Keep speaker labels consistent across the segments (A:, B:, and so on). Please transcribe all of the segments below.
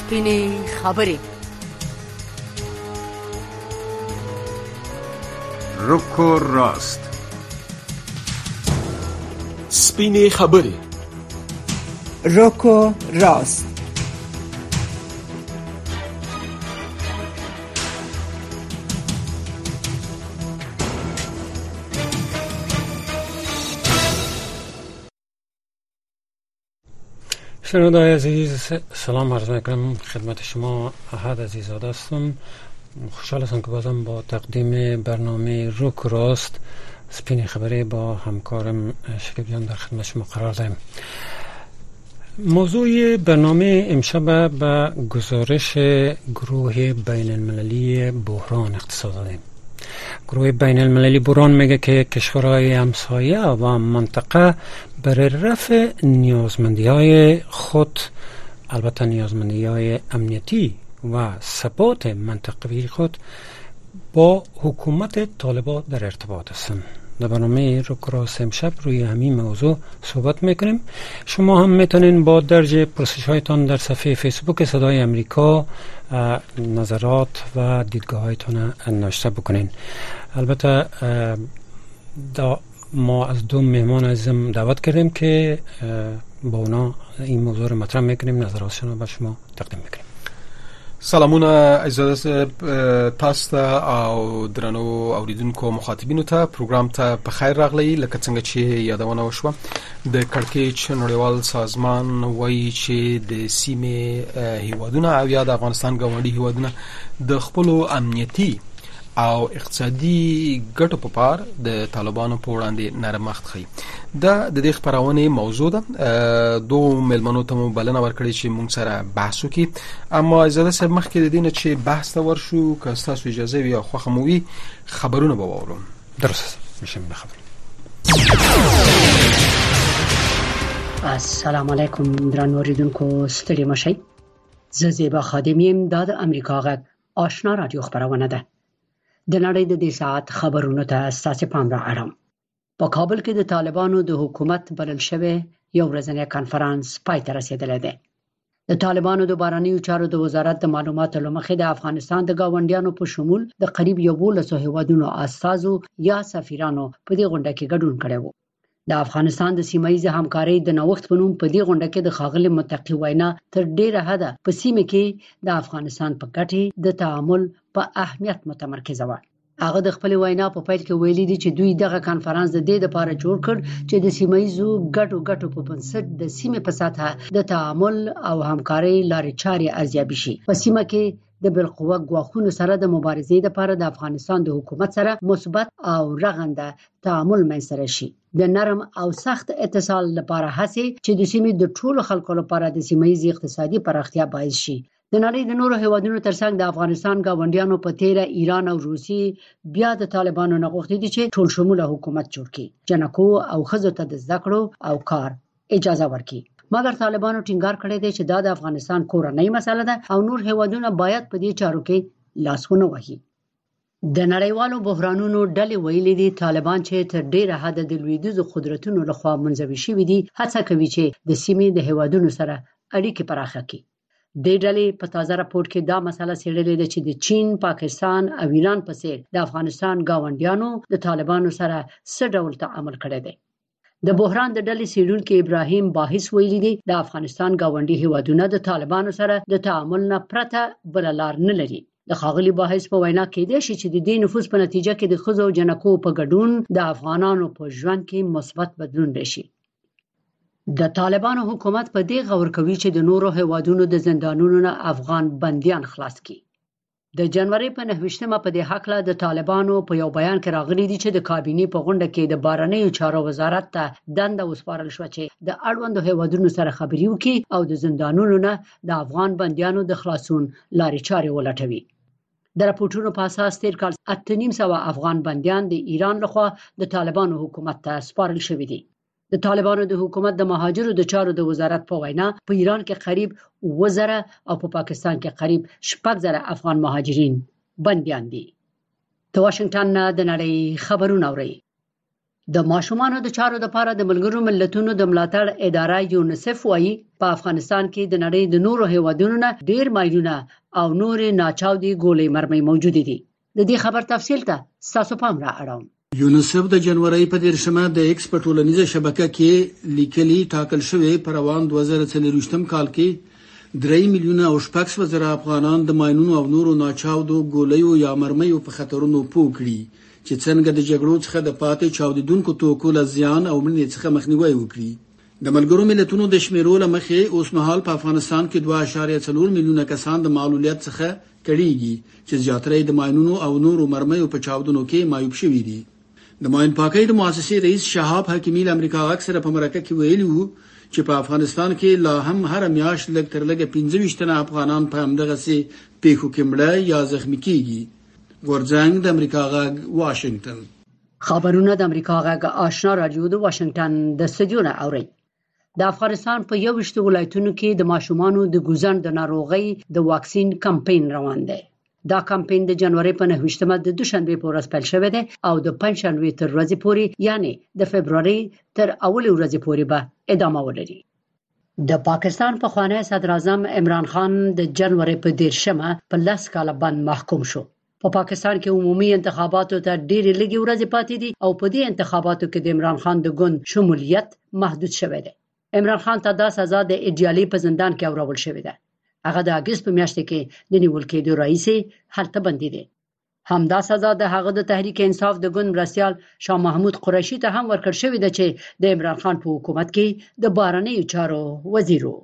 A: سپینې خبرې.
B: روکو راست.
C: سپینې خبرې.
D: روکو راست.
E: شنونده‌های عزیز، سلام عرض می‌کنم خدمت شما. احد عزیزاده هستم. خوشحال هستم که بازم با تقدیم برنامه روک راست سپین خبری با همکارم شکیب جان در خدمت شما قرار داریم. موضوع برنامه امشب به گزارش گروه بین المللی بحران اختصاص دادیم. گروه بین المللی بحران میگه که کشورهای همسایه و منطقه برای رفع نیازمندی‌های خود، البته نیازمندی‌های امنیتی و ثبات منطقوی خود، با حکومت طالبان در ارتباط هستند. در برنامه روک راست امشب روی همین موضوع صحبت میکنیم. شما هم میتونین با درج پرسش هایتان در صفحه فیسبوک صدای امریکا نظرات و دیدگاه هایتان نوشته بکنین. البته ما از دو مهمان عزیزم دعوت کردیم که با اونا این موضوع رو مطرح میکنیم، نظراتشون رو به شما تقدیم میکنیم.
C: سلامونه عزیزان تاسو ته او درنو اوریدونکو مخاطبینو ته پروګرام ته په خیر راغلی. لکه څنګه چې یادونه وشوه، د کړکېچ نړیوال سازمان وایي چې د سیمې هیوادونه او یا د افغانستان ګاونډي هیوادونه د خپلو امنیتي او اقتصادي ګټو په پار د طالبانو په وړاندې نرم مخ خي. دا د دې خبرونه موضوع ده. دوه ملمنو ته بلنه ورکړي چې موږ سره بحث وکړي. اما اجازه سره مخکې د دینه چې بحث ته ورشو، که تاسو اجازه وي او خوښه مو وي، خبرونه به واورو.
E: درست میشم بخبر.
F: السلام علیکم درنو اوریدونکو، ستړي مشئ. زه زیبا خادم یم. دا د امریکا غږ آشنا رادیو خبرونه ده. د نړۍ د دې ساعت خبرونو ته ستاسو پام را اړوم. په کابل کې د طالبانو د حکومت بلل شوی یو ورځنی کانفرنس پای ته رسیدلی دی. د طالبانو د بهرنیو چارو د وزارت د معلوماتو له مخې د افغانستان د ګاونډیانو په شمول د قریب 11 هیوادونو استازو یا سفیرانو په دې غونډه کې ګډون کړی و. د افغانستان د سیمایي همکارۍ د نوښت په نوم په دې غونډه کې د ښاغلي متقي وینا تر ډیره حده په سیمه کې د افغانستان په ګټې د تعامل په اهمیت متمرکزه وه. هغه د خپل وینا په پیل کې ویلي دي چې دوی دغه کانفرنس د دې لپاره جوړ کړ چې د سیمایي ګټو په بنسټ د سیمې په سطحه د تعامل او همکارۍ لارې چارې ارزیابي شي. په سیمه کې د بالقوه ګواښونو سره د مبارزې لپاره د افغانستان د حکومت سره مثبت او رغنده تعامل منځته شي. د نرم او سخت اتصال لپاره هڅې چې د سیمې د ټولو خلکو لپاره د سیمایي اقتصادي پراختیا باعث شي. د نړۍ د نورو هیوادونو ترڅنګ د افغانستان ګاونډیانو په تیره ایران او روسیې بیا د طالبانو نه غوښتي دي چې ټول شموله حکومت جوړ کړي، جنکو او ښځو ته د زده کړو او کار اجازه ورکړي. مګر طالبانو ټینګار کړی دی چې دا د افغانستان کورنۍ مسله ده او نور هیوادونه باید په دې چارو کې لاس ونه وهي. د نړیوالو بحرانونو ډلې ویلي دي طالبان چې تر ډیره حده د لویدیځو قدرتونو لخوا منزوي شوي دي، هڅه کوي چې د سیمې د هیوادونو سره اړیکې پراخه کړي. د ډلې په تازه راپور کې دا مسله څېړلې ده چې د چین، پاکستان او ایران په څیر د افغانستان ګاونډیانو د طالبانو سره څه ډول تعامل کړی دی. د بحران د ډلې څېړونکي ابراهیم باحث ویلي دي د افغانستان ګاونډي هیوادونه د طالبانو سره د تعامل نه پرته بله لار نه لري. د ښاغلي باحث په وینا کېدای شي چې د دې نفوذ په نتیجه کې د ښځو او جنکو په ګډون د افغانانو په ژوند کې مثبت بدلون راشي. د طالبانو حکومت په دې غور کوي چې د نورو هیوادونو د زندانونو نه افغان بندیان خلاص کړي. د جنوري په 29مه په دې حق له د طالبانو په یو بیان کې راغلي دي چې د کابینې په غونډه کې د بهرنیو چارو وزارت ته دنده وسپارل شوه چې د اړوندو هیوادونو سره خبرې وکړي او د زندانونو نه د افغان بندیانو د خلاصون لارې چارې ولټوي. د راپورټونو په اساس تیر کال 8,500 افغان بندیان د ایران لخوا د طالبانو حکومت ته سپارل شوي دي. د طالبانو د حکومت د مهاجرو د چارو د وزارت په وینا په ایران کې قریب 9,000 او په پاکستان کې قریب 6,000 افغان مهاجرین بندیان دي. د واشنگټن نه د نړۍ خبرونه اوري. د ماشومانو د چارو لپاره د ملګرو ملتونو د ملاتړ اداره یونیسف وايي په افغانستان کې د نړۍ د نورو هیوادونو نه ډیر مایلونه او نور ناچاودي ګولۍ مرمۍ موجود دي. د دې خبر تفصیل ته تاسو پام را اړوم.
A: یونیسف د جنوري په 13 د ایکس په ټولنیزه شبکه کې لیکلي ټاکل شوی پر روان 2023 کال کې 3 میلیونه او 600,000 افغانان د ماینونو او نورو ناچاودو ګولیو یا مرمیو په خطرونو پوه کړي چې څنګه د جګړو څخه د پاتې چاودیدونکو توکو له زیان او مړینې څخه مخنیوي وکړي. د ملګرو ملتونو د شمیرو له مخې اوس مهال په افغانستان کې 2.4 میلیونه کسان د معلولیت څخه کړيږي چې زیاتره د ماینونو او نورو مرمیو په چاودنو کې معیوب شوي دي. د ماین پاکۍ د مؤسسې رئیس شهاب حکیمی له امریکا اکثره په مرکه کې ویلي وو چې په افغانستان کې لا هم هر میاشت لږ تر لږه 25 تنه افغانان په همدغه سي پیښو کې مړه یا زخمی کیږي. ګورځنګ د امریکا غږ واشنگټن.
F: خبرونه د امریکا غږ آشنا رادیو د واشنگټن د استودیو نه اوري. د افغانستان په 21 ولایتونو کې د ماشومانو د ګوزن د ناروغۍ د واکسین کمپاین روان دی. دا کمپاین د جنوري په 9مه د دوشنبه په ورځ پیل شوی دی او د پنځشنبه تر ورځې پورې یعنی د فبرवरी تر اولې ورځې پورې به ادامه ولري. د پاکستان پخوانی صدر اعظم عمران خان د جنوري په 13مه په 10 کال باندې محکوم شو. په پاکستان کې عمومي انتخاباتو ته ډېرې لږې ورځې پاتې دي او په دې انتخاباتو کې د عمران خان د ګوند شمولیت محدود شوی دی. عمران خان ته دا سزا د ایډیالي په زندان کې اورول شوې ده. هغه د اگست په میاشت کې د نیول کېدو رئیس هلته بندي دي. همدا سزا د هغه د تحریک انصاف د ګوند مرستیال شاه محمود قریشي ته هم ورکړل شوې ده چې د عمران خان په حکومت کې د بهرنیو چارو وزیرو.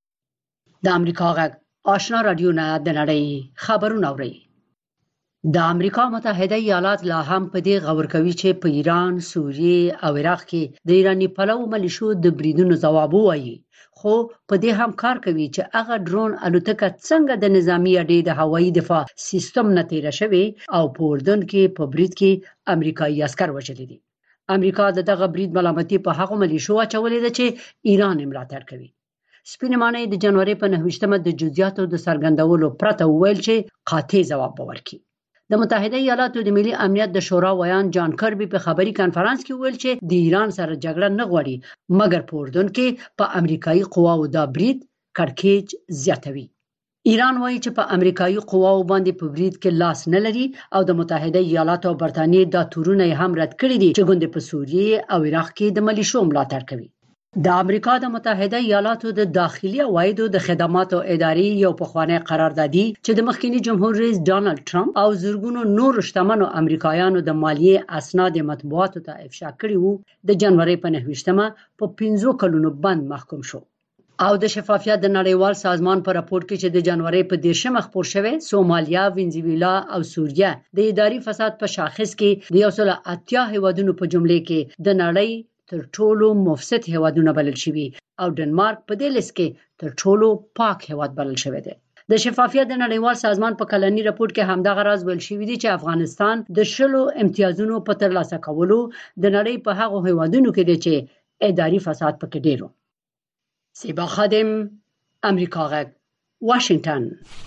F: د امریکا غږ آشنا رادیو نه د نړۍ خبرونه اوري. د امریکا متحده ایالات لا هم په دې غور کوي چې په ایران، سوریه او عراق کې د ایرانی پلو ملیشو د بریدونو ځواب وایي، خو په دې هم کار کوي چې هغه ډرون الوتکه څنګه د نظامی اډې د هوایي دفاع سیستم نه تیر شوی او په اردن کې په برید کې امریکایي عسكر وژلي دي. امریکا دغه برید ملامتي په هغه ملیشو اچولې ده چې ایران ملاتړ کوي. سپینمانه د جنوري په 9مه د جزئیاتو د څرګندولو پرته ویل چې قاطع ځواب ورکړي. د متحده ایالاتو د ملي امنیت د شورا ویان جان کربي په خبري کانفرنس کې ویل چې د ایران سره جګړه نه غواړي مګر په اردن کې په امریکایي قواو د برید کړکېچ زیاتوي. ایران وایي چې په امریکایي قواو باندې په برید کې لاس نه لري او د متحده ایالاتو او برتانیې د تورونه هم رد کړی دي چې ګوند په سوریه او عراق کې د ملیشو ملاتړ کوي. د امریکا د متحده ایالاتو د داخلي عوایدو د خدماتو ادارې یو پخوانی قراردادي چې د مخکنی جمهور رئیس ډانلډ ټرمپ او زرګونو نور شتمنو امریکایانو د مالیې اسناد مطبوعاتو ته افشا کړي وو د جنوري په 9مه په 15 کلونو بند محکوم شو. او د شفافیت د نړیوال سازمان په راپور کې چې د جنوري په 10مه خپور شوی سومالیا، وینزویلا او سوریه د اداري فساد په شاخص کې د 180 هیوادونو په جملې کې د نړۍ تر ټولو مفسد هیوادونه بلل شوي او ډنمارک په دې لیست کې تر ټولو پاک هیواد بلل شوی دی. د شفافیت د نړیوال سازمان په کلنی راپور کې همدغه راز ویل شوی دی چې افغانستان د 10 امتیازونو په ترلاسه کولو د نړۍ په هغو هیوادونو کې دی چې اداري فساد پکې ډیرو. سیبا خادم، امریکا غږ، واشنگټن.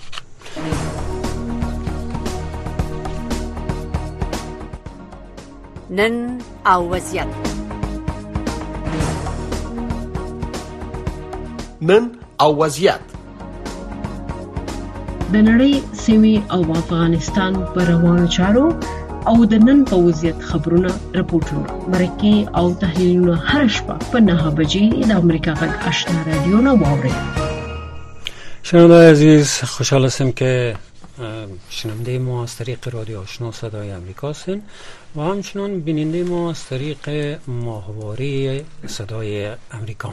F: نن او وضعیت.
D: نن او وضعیت.
G: د نړۍ سیمې او افغانستان پر روانو چارو او د نن په وضعیت خبرونه، راپورټونه، مرکې او تحلیلونه هر شپه په 9 بجې د امریکا غږ آشنا رادیو نه واورئ.
E: شنونده‌های عزیز، خوشحال هستم که شنونده ما از طریق رادیو آشنا صدای امریکا هستین و همچنان بیننده ما از طریق ماهواره صدای امریکا.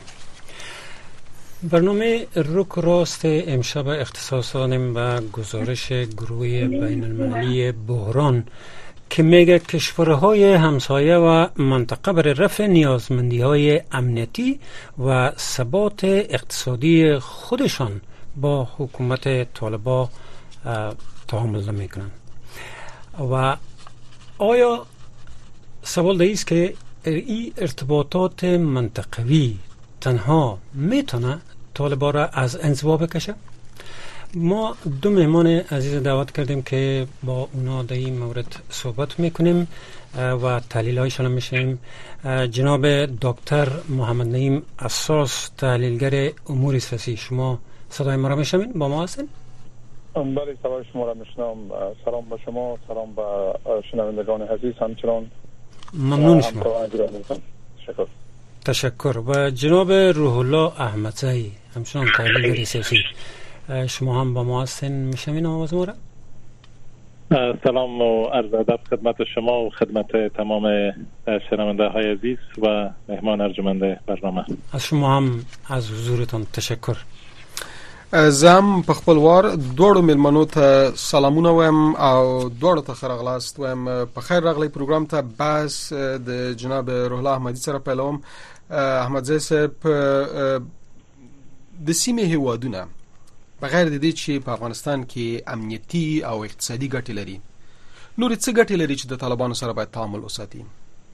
E: برنامه رک راست امشب اختصاص دادیم به گزارش گروه بین المللی بحران که میگه کشورهای همسایه و منطقه برای رفع نیازمندی‌های امنیتی و ثبات اقتصادی خودشان با حکومت طالبان تعامل نمیکنن. و آیا سوال دیست که این ارتباطات منطقوی تنها میتونه طالبان را از انزوا بکشه؟ ما دو مهمان عزیز دعوت کردیم که با اونا در این مورد صحبت میکنیم و تحلیل هایشان میشیم. جناب دکتر محمد نعیم اساس، تحلیلگر امور سیاسی، شما صدای ما را میشنوید؟ با ما هستین؟
H: بله، صدای شما را میشنوم. سلام به شما، سلام به شنوندگان عزیز. همچنان
E: ممنون شما.
H: شکر.
E: تشکر. و جناب روح الله احمدزی، همچنان تحلیلگر سیاسی، شما هم با ما هستین، میشنوین آواز ما را؟
I: سلام و عرض ادب خدمت شما و خدمت تمام شنونده های عزیز و مهمان ارجمند برنامه.
E: از شما هم از حضورتان تشکر.
C: زم په خپل وار دوړو ملمنو ته سلامونه وایم او دوړو ته خرغلاست وایم. په خیر راغلی پروګرام ته. بس د جناب روح الله احمدی سره پیلوم. احمدزی صاحب، د سیمې هیوادونه بغیر د دې چې په افغانستان کې امنیتي او اقتصادي ګټې لري، نورې څه ګټې لري چې د طالبانو سره باید تعامل وساتي؟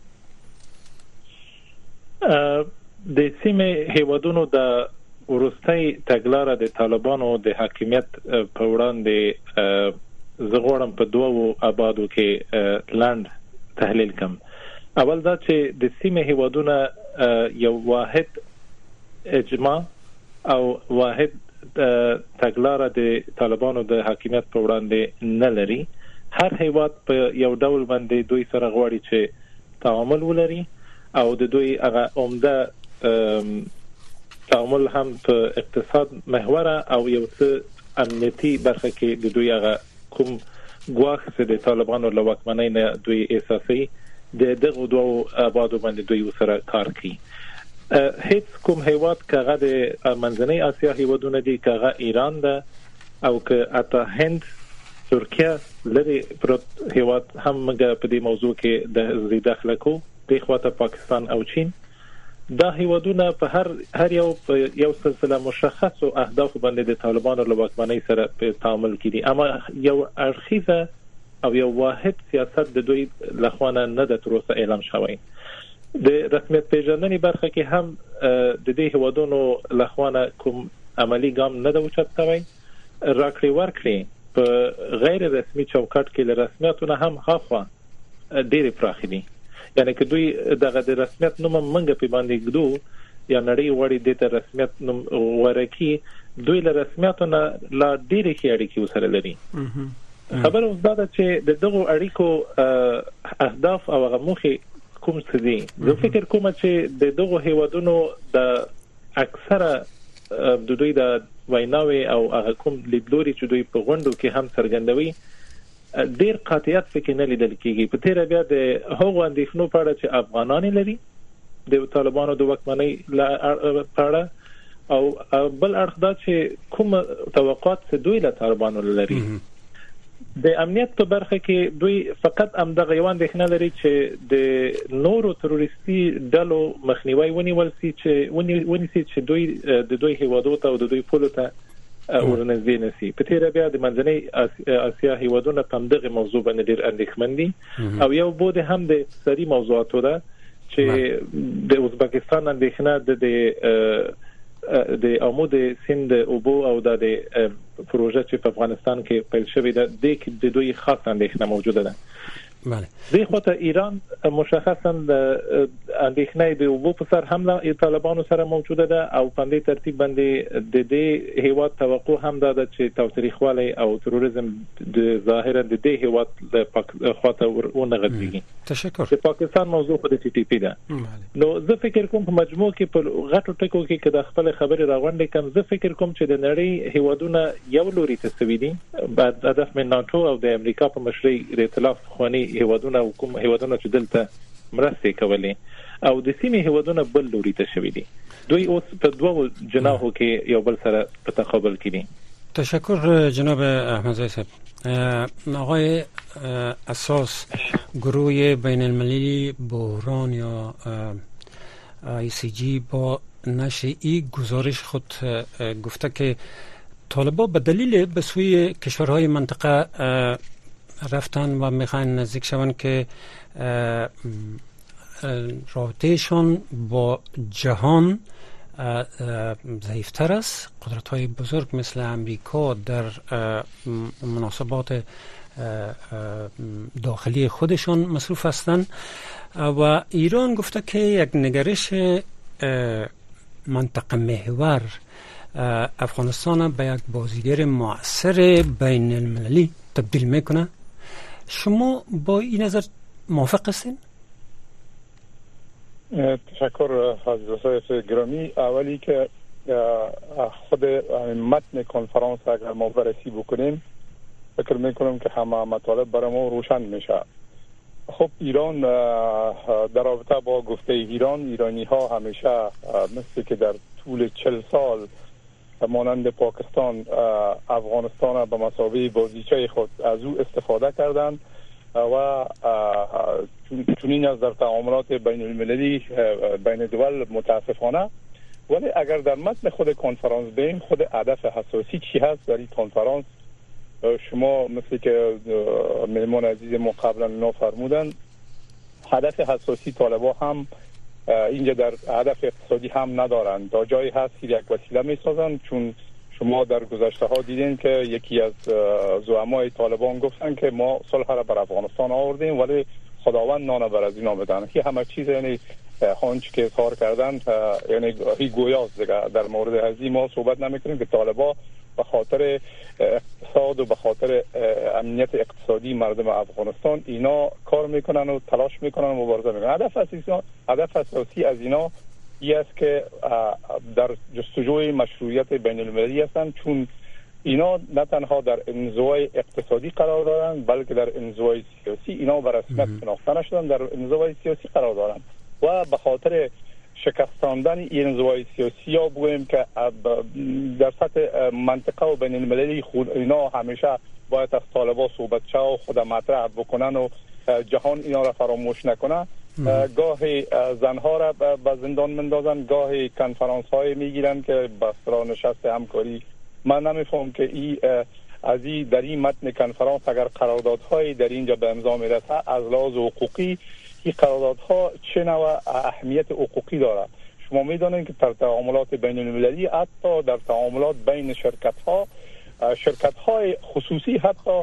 I: د سیمې هیوادونو د وروستۍ تګلاره د طالبانو د حاکمیت په وړاندې زه غواړم په دوو ابعادو کې لاند تحلیل کوم. اول دا چې د سیمې هیوادونه یو واحد اجماع او واحد تګلاره د طالبانو د حاکمیت په وړاندې نه لري. هر هیواد په یو ډول باندې دوی سره غواړي چې تعامل ولري او د دوی هغه عمده تعامل هم په اقتصاد محوره او یو څه امنیتي برخه کې د دوی هغه کوم ګواښ چې د طالبانو له واکمنۍ نه دوی احساسي د دغه دوه ابعادو باندې دوی سره کار کوي. هیڅ کوم هیواد کغه د منځنۍ اسیا هیوادونه دي، کغه ایران ده او که اته هند، ترکیه لري پروت هیواد هم په دې موضوع کې د داخله کو د خواته پاکستان او چین. دا هیوادونه په هر یو سلسله مشخص او اهداف باندې د طالبانو له واکمنۍ سره په تعامل کړي، اما یو اړخیزه او یو واحد سیاست د دوی لخوانه نه د تر اوسه اعلان شوی. د رسمیت پیژندنې برخه کې هم د دې هیوادونو لخوانه کوم عملی ګام نه د اوچت شوی. راکړې ورکړې په غیر رسمي چوکاټ کې له رسمیتونو هم خاصه ډېر پراخ دي. یعنی که دوی دغه د رسمیت نوم منګه په باندې ګدو یا نړۍ وړي د رسمیت نوم ورکی، دوی له رسمیتونو لا ډېر کې اړیکې وسره لري. خبر اوس دا چې دغه اړیکو اهداف او غموخي کوم څه دي. زه فکر کوم چې دغه هیوادونو د اکثره د دوی د ویناوي او هغه کوم لیدلوري چې دوی په غونډو کې هم څرګندوي ډیر قاطعیت فکر نه لیدل کیږي. په تیر بیا د هغو اندېښنو په اړه چې افغانان لري د طالبانو د واکمنۍ په اړه او بل اړخ دا چې کوم توقعات چې دوی له طالبانو لري. د امنیت په برخه کې دوی فقط همدغه یو اندېښنه لري چې د نورو تروریستي ډلو مخنیوي ونیول سي چې دوی هیوادو ته او د دوی پولو ته ورنږدې نشي. په تیر بیا د منځنۍ اسیا هیوادونه په دغه موضوع باندې ډېر اندېښمن دي او یو بده هم د اقتصادي موضوعاتو ده چې د ازبکستان اندېښنه د عمود سیند اوبو او د پروژه چې په افغانستان کې پیل شوې ده د دوی خاص اندېښنه موجوده ده.
E: بله.
I: دغه ایران مشخصا د اندېښنې د اوبو په سر حمله طالبانو سره موجوده ده او په دې ترتیب باندې د دې هیواد توقع هم ده چې تاوتریخوالی او تروریزم د ظاهرا د دې هیواد له خواته ورنغځي.
E: تشکر.
I: د پاکستان موضوع په ټي ټي پی ده. نو زه فکر کوم په مجموع کې په غټو ټکو کې کله خپل خبرې راغونډې کوم، زه فکر کوم چې د نړۍ هیوادونه یو لوري ته سوي دي بعد هدف من ناتو او د امریکا په مشرۍ د ائتلاف خواني هیوادونه او کوم هیوادونه چې دلته مرستې کولې او د سیمې هیوادونه بل لوري ته شوي دي. دوی اوس په دوه جناحو کې یو بل سره په تقابل کې دي.
E: تشکر جناب احمدزی صاحب. آقای اساس، گروه بین المللی بحران یا ICG با نشر این گزارش خود گفته که طالبان به دلیل به سوی کشورهای منطقه رفتن و میخوان نزدیک شوند که رابطهشان با جهان ضعیفتر است. قدرت‌های بزرگ مثل امریکا در مناسبات داخلی خودشان مصروف هستند و ایران گفته که یک نگرش منطقه محور افغانستان به یک بازیگر مؤثر بین المللی تبدیل میکنه. شما با این نظر موافق هستین؟
H: تشکر حضرت گرامی. اولی که خود متن کنفرانس اگر ما بررسی بکنیم فکر میکنم که همه مطالب برای ما روشن میشه. خب ایران در رابطه با گفته ایرانی ها همیشه مثل که در طول 40 سال مانند پاکستان افغانستان به مثابه بازیچه خود از او استفاده کردند و چنین از در تعاملات بین المللی بین دول متاسفانه. ولی اگر در متن خود کنفرانس بین خود هدف اساسی چی هست در این کنفرانس، شما مثل که مهمان عزیز ما قبلا فرمودن، هدف اساسی طالبا هم اینجا در هدف اقتصادی هم ندارند. تا جایی هست یک وسیله میسازند، چون شما در گذشته ها دیدین که یکی از زعمای طالبان گفتن که ما صلح را بر افغانستان آوردیم ولی خداوند نان بر از اینا بدن. که همه چیز یعنی هانچ که اظهار کردن یعنی هی گویاست دیگه. در مورد ازی ما صحبت نمیکنیم که طالبا به خاطر اقتصاد و به خاطر امنیت اقتصادی مردم افغانستان اینا کار میکنن و تلاش میکنن و مبارزه میکنن. هدف اساسی از اینا این است که در جستجوی مشروعیت بین المللی هستند، چون اینا نه تنها در انزوای اقتصادی قرار دارند بلکه در انزوای سیاسی اینا به رسمیت شناخته نشدن، در انزوای سیاسی قرار دارند و به خاطر شکستاندن این انزوای سیاسی ها بگویم که در سطح منطقه و بین المللی اینا همیشه باید از طالبا صحبت شه و خود مطرح بکنن و جهان اینا را فراموش نکنه. گاهی زنها را به زندان مندازن، گاهی کنفرانس های میگیرن که بسرا نشست همکاری. من نمیفهم که از در این متن کنفرانس اگر قراردادهای در اینجا به امضا میرسه از لحاظ حقوقی این قراردادها چه نوع اهمیت حقوقی داره. شما میدونید که در تعاملات بین المللی حتی در تعاملات بین شرکت های خصوصی حتی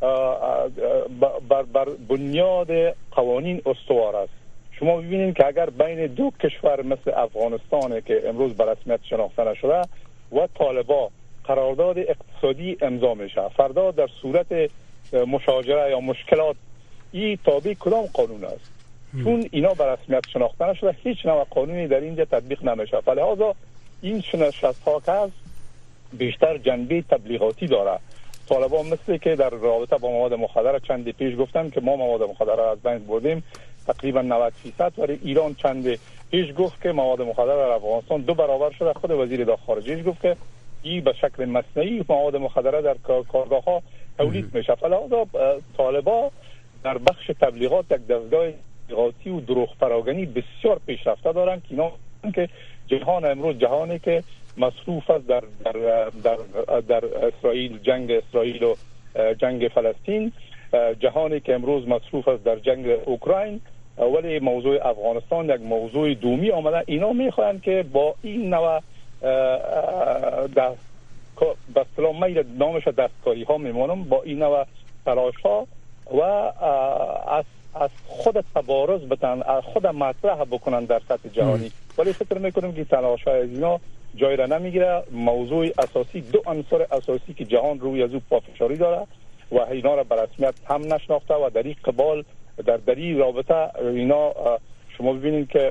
H: بر بنیاد قوانین استوار است. شما ببینید که اگر بین دو کشور مثل افغانستان که امروز به رسمیت شناخته نشده و طالبا قرارداد اقتصادی امضا میشه، فردا در صورت مشاجره یا مشکلات این تابع کدام قانون است؟ چون اینا به رسمیت شناخته نشده هیچ نوع قانونی در اینجا تطبیق نمیشه. فلهذا این نشست ها که هست بیشتر جنبه تبلیغاتی داره. طالبا مثل که در رابطه با مواد مخدر چند پیش گفتن که ما مواد مخدر را از بین بردیم تقریبا 90%، ولی ایران چند پیش گفت که مواد مخدر در افغانستان 2 برابر شده. خود وزیر داخل خارجه گفت که این به شکل مصنوعی مواد مخدر در کارگاه ها تولید میشه. فلهذا طالبا در بخش تبلیغات یک دستگاه تبلیغاتی و دروغ پراگنی بسیار پیشرفته دارن که اینا که جهان امروز جهانی که مصروف است در اسرائیل، جنگ اسرائیل و جنگ فلسطین، جهانی که امروز مصروف است در جنگ اوکراین، ولی موضوع افغانستان یک موضوع دومی آمده. اینا میخواهند که با این نوع به اصطلاح میل نامش دستکاری ها میمونم، با این نوع تلاش ها و از خود تبارز بتن، خود مطرح بکنن در سطح جهانی. ولی فکر میکنم که تلاش های از اینا جای را نمیگیره. موضوع اساسی، 2 عنصر اساسی که جهان روی از او پافشاری داره و اینا را به رسمیت هم نشناخته و در این قبال در این رابطه اینا شما ببینید که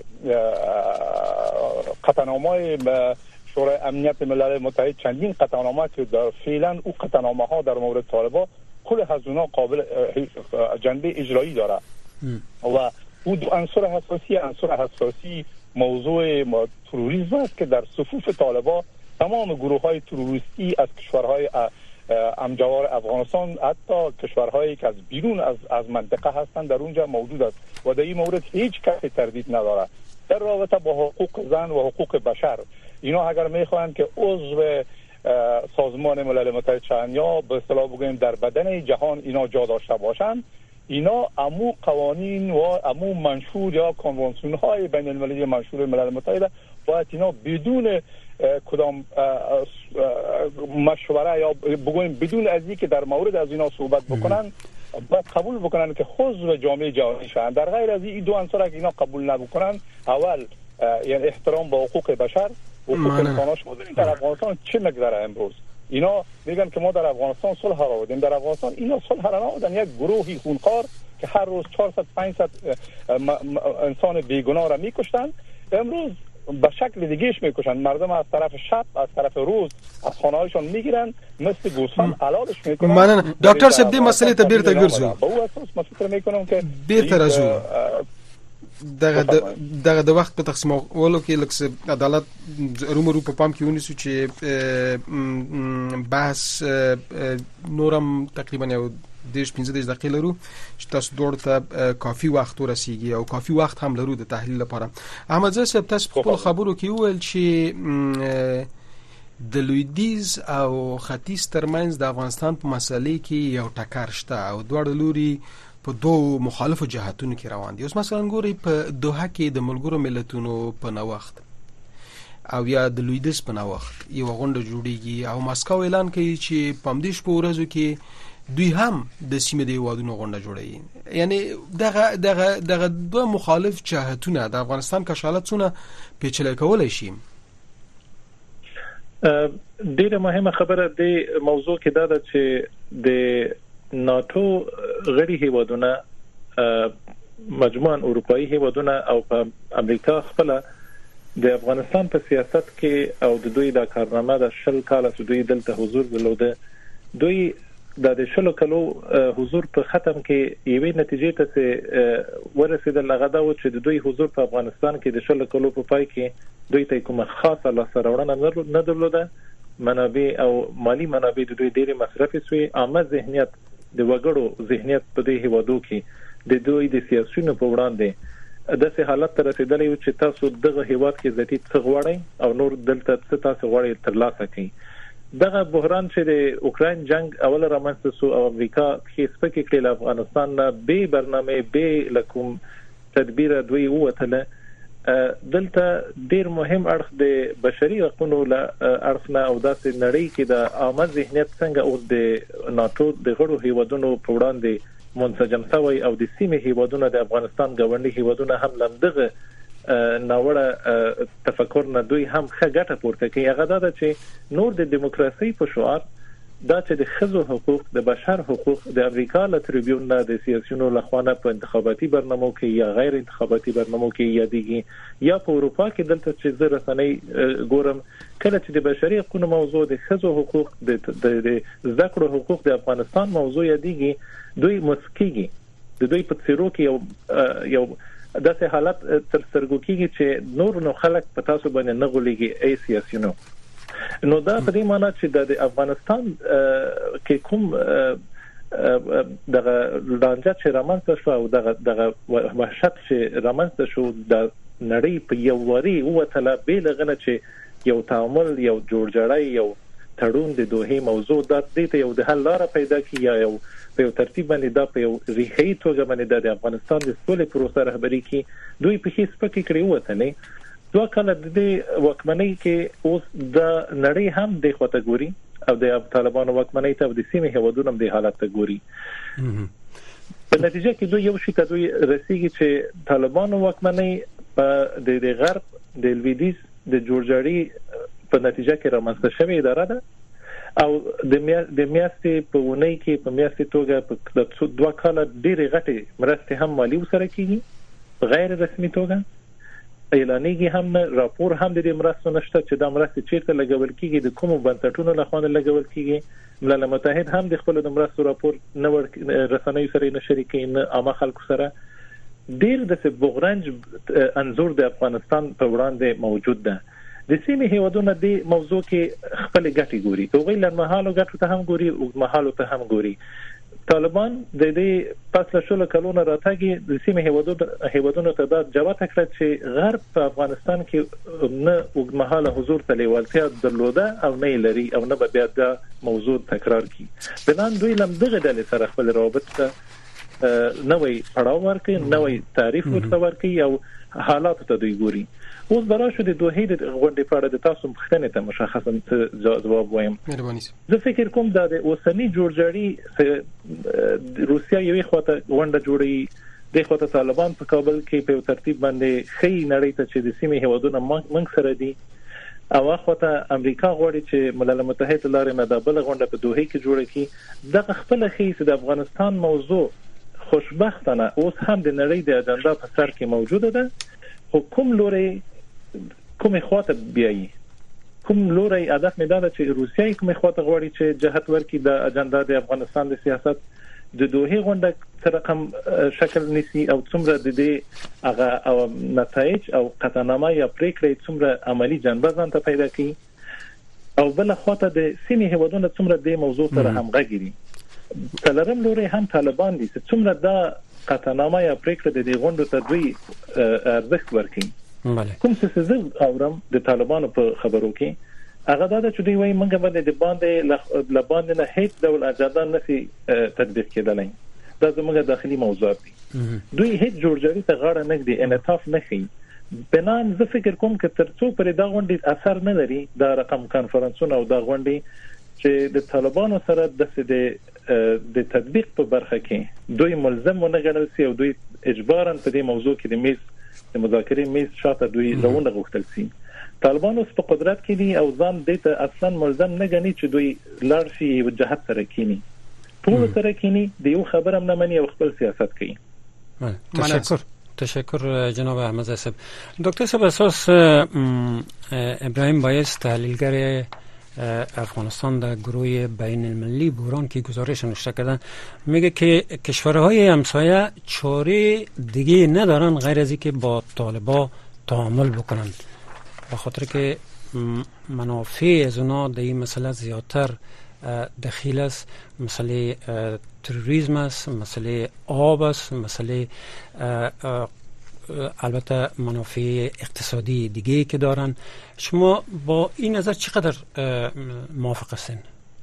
H: قطعنامه‌های شورای امنیت ملل متحد چندین قطعنامه که فعلا او قطعنامه ها در مورد طالبان کل از اونا قابل جنبه اجرایی داره و او 2 عنصر اساسی موضوع تروریسم است که در صفوف طالبان تمام گروه های تروریستی از کشورهای همجوار افغانستان حتی کشورهایی که از بیرون از منطقه هستند در اونجا موجود است و در این مورد هیچ کسی تردید نداره. در رابطه با حقوق زن و حقوق بشر اینا اگر میخواهند که عضو سازمان ملل متحد شوند یا به اصطلاح بگوییم در بدن جهان اینا جا داشته باشند، اینا امو قوانین و امو منشور یا کنوانسیون های بین المللی منشور ملل متحد باید اینا بدون کدام مشوره یا بگویم بدون از اینکه در مورد از اینا صحبت بکنن باید قبول بکنن که عضو جامعه جهانی شوند. در غیر از این دو عنصر که اینا قبول نبکنن، اول یعنی احترام به حقوق بشر، حقوق انساناش بودن در افغانستان چه نگذره. امروز اینا میگن که ما در افغانستان صلح را آوردیم، در افغانستان اینا صلح را آوردن. یک گروهی خونخوار که هر روز 400 500 انسان بیگناه را میکشتن، امروز به شکل دیگهش میکشن. مردم از طرف شب، از طرف روز از خانه‌هایشان میگیرن، مثل گوسفند علالش میکنن.
C: من دکتر صاحب دې مسئله ته بیرته ګرځو.
H: په اساس ما فکر میکنم که
C: بیرته راځو دغه د وخت په تقسیمولو کې لکه عدالت رومرو په پام کې ونیسو چې بحث نورم تقریبا یو 15 دقیقې لرو چې تاسو دوړ ته کافي وخت ورسیږي او کافي وخت هم لرو د تحلیل لپاره. احمد صاحب تاسو په خپل خبرو کې وویل چې د لویدیز او ختیځ ترمنځ د افغانستان په مسلې کې یو ټکر شته او دواړه لوري په دوه مخالفو جهاتونو کې روان دي. اوس مثلا ګوري په دوحه کې د ملګرو ملتونو په نوښت او یا د لویدیز په نوښت یو غونډه جوړیږي او ماسکو اعلان کوي چې په همدې شپو ورځو کې دوی هم د سیمې د هیوادونو غونډه جوړوي. یعنی دغه دوه مخالف جهتونه د افغانستان کشالتونه پیچلې کولای شي.
I: ډیره مهمه خبره د موضوع کې دا ده چې د ناتو غړي هیوادونه، مجموعاً اروپאי هیوادونه او په امریکا خپل د افغانستان په سیاست کې او د دوی د کارنامه د 10 کال چې دوی دلته حضور درلوده، دوی د 10 کالو حضور په ختم کې یوې نتیجې ته ورسېدل. هغه دا و چې د دوی حضور په افغانستان کې د 10 کالو په پای کې دوی ته کومه خاصه لاسته نه درلوده. منابع او مالی منابع د دوی ډېری مصرفي شوي. عامه ذهنیت د وګړو ذهنیت په دې هیوادو کې د دوی د سیاسيونو په وړاندې داسې حالت ته رسیدلی و چې تاسو دغه هیواد کې ذاتي څه غواړئ او نور دلته څه تاسو غواړئ ترلاسه کړئ. دغه بحران چې د اوکراین جنگ اول رامنځته شو او امریکا هیڅ پکې کړل افغانستان نه به برنامه به لکم تدبیر دوی وته دلته ډیر مهم اړخ د بشري حقوقو له اړخ نه او داسې نړۍ کې د عامه ذهنیت څنګه او د ناتو د غړو هیوادونو په وړاندې منسجم شوی او د سیمې هیوادونو د افغانستان ګاونډي هیوادونو هم لمدغه ناوړه تفکر نه دوی هم ښه ګټه پورته کوي. هغه دا چې نور د دیموکراسي په شعار دا چې د ښځو حقوق، د بشر حقوق د امریکا له تریبیون نه د سیاسيونو لخوا په انتخاباتي برنامو کې یا غیر انتخاباتي برنامو کې یادېږي، یا په اروپا کې دلته چې زه رسنۍ ګورم کله چې د بشري حقوقو موضوع د ښځو حقوق د زده کړو حقوق د افغانستان موضوع یادېږي، دوی مسکیږي. د دوی په څیرو کې یو داسې حالت تر سترګو کېږي چې نور نو خلک په تاسو باندې نه غولېږي ای سیاسيونو. نو دا په دې معنی چې د افغانستان کې کوم دغه لانجه چې رامنځته شو او دغه وحشت چې رامنځته شو د نړۍ په یو وری وته به لغنه چې یو تعامل، یو جوړجاړی، یو تړون د دوه موضوع د دې ته یو د حل لار پیدا کړي یا یو په یو ترتیب باندې دا په یو ریښې توګه باندې د افغانستان د سولې پروسه رهبري کې دوی په هیڅ پکې کړی وته نه. دوه کله د وکمنۍ کې اوس د نړۍ هم د خواته ګوري او د طالبانو وکمنۍ ته د سیمې هیوادونو هم د حالت ته ګوري. په نتیجه کې دوی یو شي ته دوی رسیږي چې طالبانو وکمنۍ په د غرب د لویدیز د جوړجاړي په نتیجه کې رامنځته شوې اداره ده او د میاشتې په ونۍ کې په میاشتې توګه د 2 کال ډېرې غټې مرستې هم مالی وسره کیږي غیر رسمي توګه اعلانېږي، هم راپور هم د دې مرستو نشته چې دا مرستې چیرته لګول کیږي، د کومو بنسټونو لخوا لګول کیږي. ملل متحد هم د خپل د مرستو راپور نه رسنۍ سره نه شریکي، نه عامه خلکو سره. ډېر د بغرنج انزور د افغانستان په وړاندې موجود ده. د سیمې هیوادونو د موضوع کې خپل ګټي ګوري، هغوی لنمحالو ګټو ته هم ګوري او محالو ته هم ګوري. طالبان د دې پس له شلو کلونو راتګي د سیمې هیوادونو ته دا جواب کړ چې غرب په افغانستان کې نه وګمحاله حضور ته لیوالتیا درلوده او نه لري او نه بیا دا موضوع تکرار کی. بلان دوی لم دغه د سره خپل روابط ته نوې پړاو ورکړي، نوې تعریف ورته ورکړي او حالات ته دوی ګوري. اوس برای شو د دوه د غونډې په اړه د تاسو مخکنه ته مشخصا جواب وایم. زه فکر کوم دا د اوسنی جوړجاړي روسیا یوې خواته غونډه جوړي، د خواته طالبان په کابل کې په ترتیب باندې خې نړۍ ته چې د سیمې هوادونه منځ سره دي، او خواته امریکا غواړي چې ملل متحد لارې نه د بل غونډه په دوه کې جوړه کړي. دغه خپل خې چې د افغانستان موضوع خوشبختانه اوس هم د نړۍ د اجنډا په سر کې موجوده ده. حکوم لوري کومه خواته بیایي، کوم لوري هدف مې دا چې روسیه کومه خواته غواړي چې جهت ورکړي د اجنډا د افغانستان د سیاست د دوه غونډه تر کوم شکل نسی او څومره د دې هغه نتایج او قطعنامه یا پریکړې څومره عملی جنبه ځان ته پیدا کړي، او بل خواته د سیمې هوادونه څومره د موضوع سره همغږي. تلرم لوري هم طالبان دي چې څومره د قطعنامه یا پریکړه د دې غونډو ته دوی ارزښت ورکړي. کوم څه زه اورم د طالبانو په خبرو کې هغه دا چې دوی وايي موږ باندې د باندې لباندې نه هیڅ ډول اجازه نشي تطبیق کېدلای. دا زموږ داخلي موضوعات دي. دوی هیڅ جوړجاړي ته غاړه نه دي، انعطاف نه کوي. بنان زه فکر کوم چې ترڅو پر دا غونډې اثر نه لري دا رقم کانفرنسونه او دا غونډې چې د طالبانو سره د تطبیق په برخه کې دوی ملزم ونه ګڼل شي او دوی اجباراً په دې موضوع کې د میز د مذاکرې میز شاته دوی لونه غوښتل شي. طالبان اوس په قدرت کې دي او ځان دې ته اصلا ملزم نه ګڼي چې دوی لار شي او جهت سره کینی، ټول سره کینی، د یو خبره هم نه مني او خپل سیاست کوي.
E: تشکر جناب احمد صاحب. دکتر صاحب اساس ابراهیم بایس تحلیلگر افغانستان در گروه بین المللی بحران که گزارش نوشته کردن میگه که کشورهای همسایه چاره دیگه ندارن غیر از اینکه با طالبان تعامل بکنن، به خاطر که منافع از اونا در این مسئله زیادتر دخیل است. مسئله تروریسم است، مسئله آب است، مسئله البته منافع اقتصادی دیگه که دارن. شما با این نظر چقدر موافق هستین؟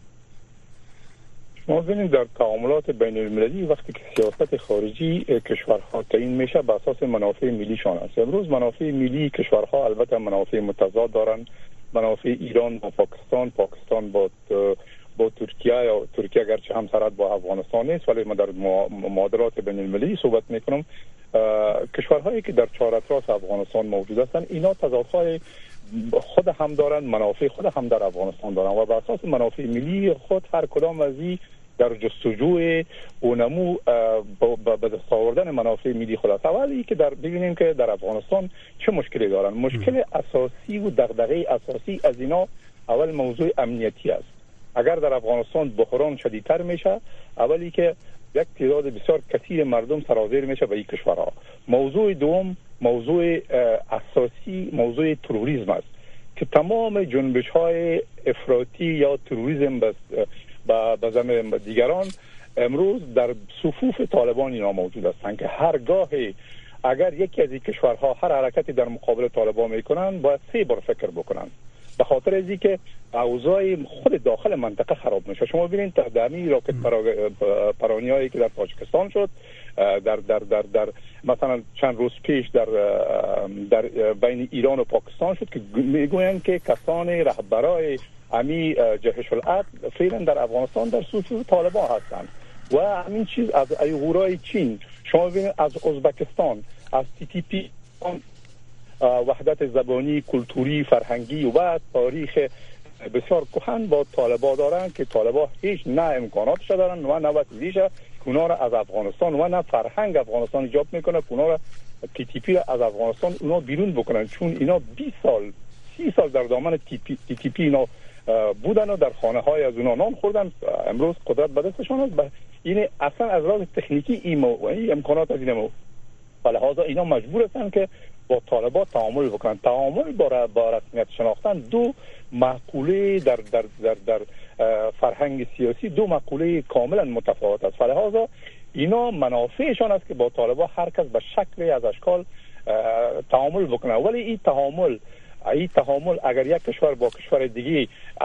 H: ما ببینید در تعاملات بین المللی وقتی که سیاست خارجی کشورها تعیین میشه بر اساس منافع ملیشان است. امروز منافع ملی کشورها البته منافع متضاد دارن. منافع ایران با پاکستان، پاکستان با ترکیه، یا ترکیه گرچه همسرد با افغانستان نیست ولی ما در معادلات بین المللی صحبت میکنم. کشورهایی که در چهار اطراف افغانستان موجود هستند اینا تضادهای خود هم دارن، منافع خود هم در افغانستان دارن و بر اساس منافع ملی خود هر کدام از این در جستجوی و نمو به دست آوردن منافع ملی خود است. اولی که ببینیم که در افغانستان چه مشکلی دارن. مشکل اساسی و دغدغه اساسی از اینا اول موضوع امنیتی است. اگر در افغانستان بحران شدیدتر میشه، اولی که یک تعداد بسیار کثیر مردم سرازیر میشه به این کشورها. موضوع دوم موضوع اساسی موضوع تروریسم است که تمام جنبش‌های افراطی یا تروریسم به زعم دیگران امروز در صفوف طالبان اینا موجود هستند که هرگاه اگر یکی از این کشورها هر حرکتی در مقابل طالبان میکنن باید 3 بار فکر بکنن، به خاطر از اینکه اوضاع خود داخل منطقه خراب میشه. شما ببینید تهدیدی راکت پرانیایی که در تاجیکستان شد، در مثلا چند روز پیش در بین ایران و پاکستان شد که میگویند که کسان رهبرای امی جهش العدل فعلا در افغانستان در صفوف طالبان هستند و همین چیز از ایغورای چین. شما ببینید از ازبکستان، از TTP وحدت زبانی، کلتوری، فرهنگی و تاریخ بسیار کهن با طالبان دارن که طالبان هیچ نه امکاناتش دارن و نه وسیله‌اش که اونا را از افغانستان و نه فرهنگ افغانستان ایجاب میکنه که اونا را TTP از افغانستان اونا بیرون بکنن، چون اینا 20 سال 30 سال در دامن TTP اینا بودن و در خانه های از اونا نان خوردن. امروز قدرت به دستشان است. این اصلا از لحاظ تکنیکی این امکانات از اینا لحاظا اینا مجبور هستن که با طالبان تعامل بکنن. تعامل با رسمیت شناختن دو مقوله در فرهنگ سیاسی دو مقوله کاملا متفاوت است. لحاظا اینا منافعشان است که با طالبان هر کس به شکلی از اشکال تعامل بکنه، ولی این تعامل این تعامل اگر یک کشور با کشور دیگه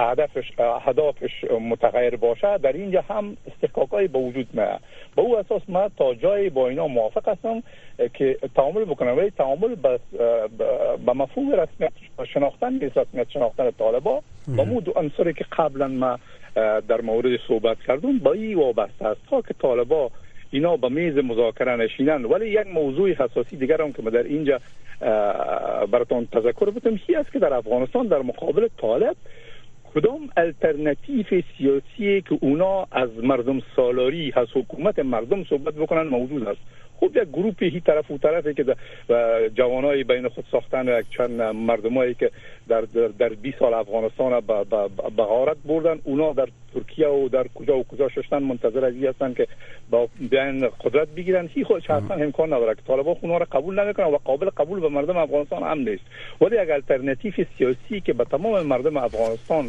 H: اهدافش متغیر باشه، در اینجا هم استحقاقای به وجود میاد. به او اساس ما تا جای با اینا موافق هستم که تعامل بکنم، ولی تعامل به مفهوم رسمیت شناختن، رسمیت شناختن طالبان با مو دو عنصری که قبلا ما در مورد صحبت کردم با این وابسته است. تا که طالبان اینا به میز مذاکره نشینن. ولی یک موضوع حساسی دیگر هم که ما در اینجا براتون تذکر بدم هی است که در افغانستان در مقابل طالب کدام الटरनेटिव سیاسی که اونا از مردم سالاری، از حکومت مردم صحبت بکنن موجود است. خب یک گروپی هی طرف و طرفی که جوانای بین خود ساختن یک چند مردمایی که در 20 سال افغانستان به غارت بردن، اونا در ترکیه و در کجا ششتن منتظر از این هستن که با بیان قدرت بگیرن. هی خودش اصلا امکان نداره که طالبان اونا را قبول نمیکنن و قابل قبول به مردم افغانستان هم نیست. ولی یک الटरनेटिव سیاسی که به تمام مردم افغانستان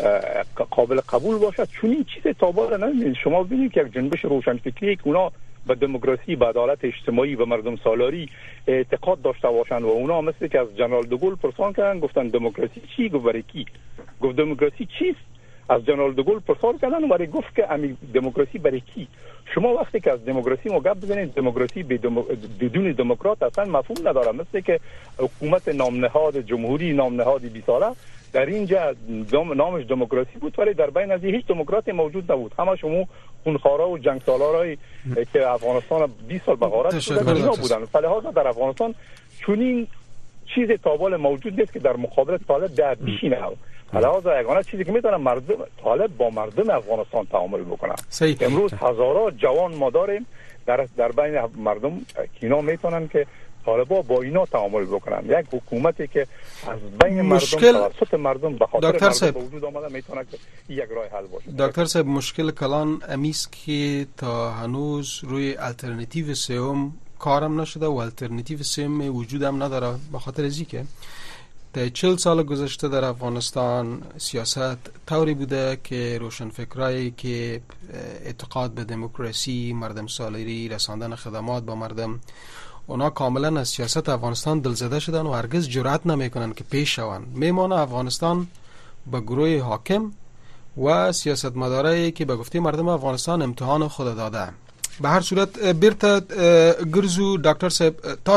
H: قابل قبول باشد، چون این چیز تابع نمی‌بینید. شما ببینید که یک جنبش روشنفکری که اونا به دموکراسی، به عدالت اجتماعی و مردم سالاری اعتقاد داشته باشند و اونا مثل که از جنرال دوگل پرسان کردن گفتن دموکراسی چی؟ گفت برای کی؟ گفت دموکراسی چیست؟ از جنرال دوگل پرسان کردن و گفت که امی دموکراسی برای کی؟ شما وقتی که از دموکراسی گپ بزنید، دموکراسی بدون دموکرات اصلا مفهوم نداره. مثل که حکومت نامنهاد جمهوری، نامنهاد 20 ساله در اینجا نامش دموکراسی بود، ولی در بین از هیچ دموکرات موجود نبود. همه شما خونخوارا و جنگ سالارای که افغانستان 20 سال به غارت بودن. فلهذا در افغانستان چنین چیز تابال موجود نیست که در مقابل طالب در بشینه. لحاظا یگانه چیزی که میتونن مردم طالب با مردم افغانستان تعامل بکنن. امروز هزارها جوان ما داریم در بین مردم که اینا میتونن که طالبا با اینا تعامل بکنن. یک حکومتی که از بین مردم توسط مردم به خاطر مردم به وجود آمده میتونه که یک راه حل باشه.
C: دکتر صاحب، مشکل کلان امیست که تا هنوز روی الटरनेटिव سوم کارم نشده و الटरनेटिव سوم وجود هم نداره، به خاطر ازی که تا 40 سال گذشته در افغانستان سیاست طوری بوده که روشنفکرایی که اعتقاد به دموکراسی، مردم سالاری، رساندن خدمات با مردم، اونا کاملا از سیاست افغانستان دلزده شدن و هرگز جرأت نمیکنن که پیش شون. میمانه افغانستان به گروه حاکم و سیاستمدارایی که به گفته مردم افغانستان امتحان خود داده. به هر صورت بیرته ګرځو ډاکټر صاحب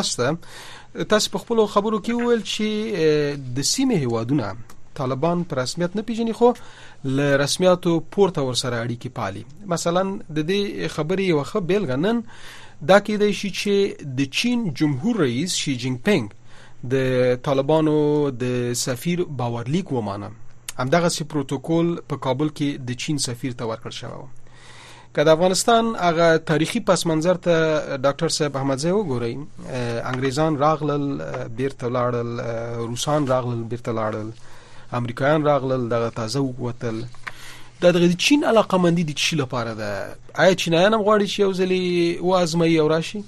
C: تاسو په خپل خبرو کې وویل چې د سیمې هیوادونه طالبان په رسمیت نه پیژني خو له رسمیاتو پورته ورسره اړیکې پالي. مثلا د دې خبرې یو ښه بیلګه نن دا کېدای شي چې د چین جمهور رئیس شي جینګ پینګ د طالبانو د سفیر باورلیک ومانه. همدغسې پروتوکول په کابل کې د چین سفیر ته ورکړل شوی و. که د افغانستان هغه تاریخي پس منظر ته ډاکټر صاحب احمدزی وګورئ، انګریزان راغلل بیرته لاړل، روسان راغلل بیرته لاړل، امریکایان راغلل دغه تازه ووتل. دغه چین علاقمندي د چی لپاره ده؟ آیا چینایان هم غواړي چې یو ځلې وازمایي او راشي؟